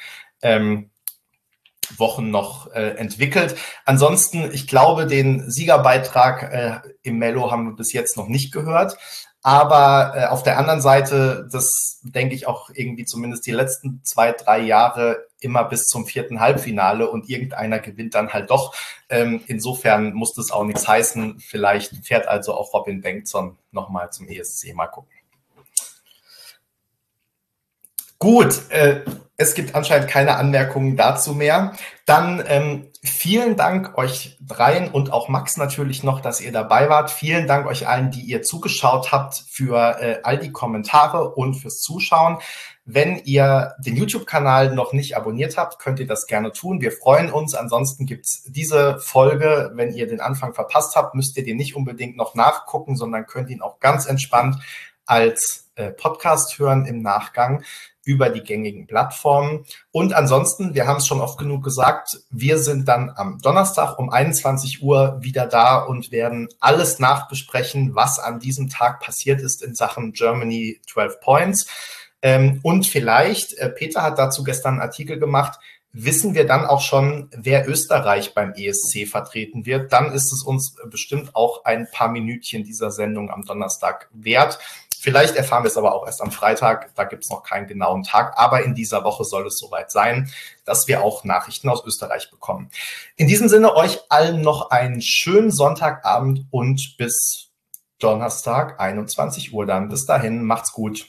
Speaker 1: Wochen noch entwickelt. Ansonsten, ich glaube, den Siegerbeitrag im Mello haben wir bis jetzt noch nicht gehört. Aber auf der anderen Seite, das denke ich auch irgendwie zumindest die letzten 2, 3 Jahre immer bis zum 4. Halbfinale und irgendeiner gewinnt dann halt doch. Insofern muss das auch nichts heißen. Vielleicht fährt also auch Robin Bengtsson nochmal zum ESC. Mal gucken. Gut, es gibt anscheinend keine Anmerkungen dazu mehr. Dann vielen Dank euch dreien und auch Max natürlich noch, dass ihr dabei wart. Vielen Dank euch allen, die ihr zugeschaut habt, für all die Kommentare und fürs Zuschauen. Wenn ihr den YouTube-Kanal noch nicht abonniert habt, könnt ihr das gerne tun. Wir freuen uns. Ansonsten gibt's diese Folge, wenn ihr den Anfang verpasst habt, müsst ihr den nicht unbedingt noch nachgucken, sondern könnt ihn auch ganz entspannt als Podcast hören im Nachgang über die gängigen Plattformen. Und ansonsten, wir haben es schon oft genug gesagt, wir sind dann am Donnerstag um 21 Uhr wieder da und werden alles nachbesprechen, was an diesem Tag passiert ist in Sachen Germany 12 Points. Und vielleicht, Peter hat dazu gestern einen Artikel gemacht, wissen wir dann auch schon, wer Österreich beim ESC vertreten wird. Dann ist es uns bestimmt auch ein paar Minütchen dieser Sendung am Donnerstag wert. Vielleicht erfahren wir es aber auch erst am Freitag. Da gibt es noch keinen genauen Tag. Aber in dieser Woche soll es soweit sein, dass wir auch Nachrichten aus Österreich bekommen. In diesem Sinne euch allen noch einen schönen Sonntagabend und bis Donnerstag, 21 Uhr dann. Bis dahin, macht's gut.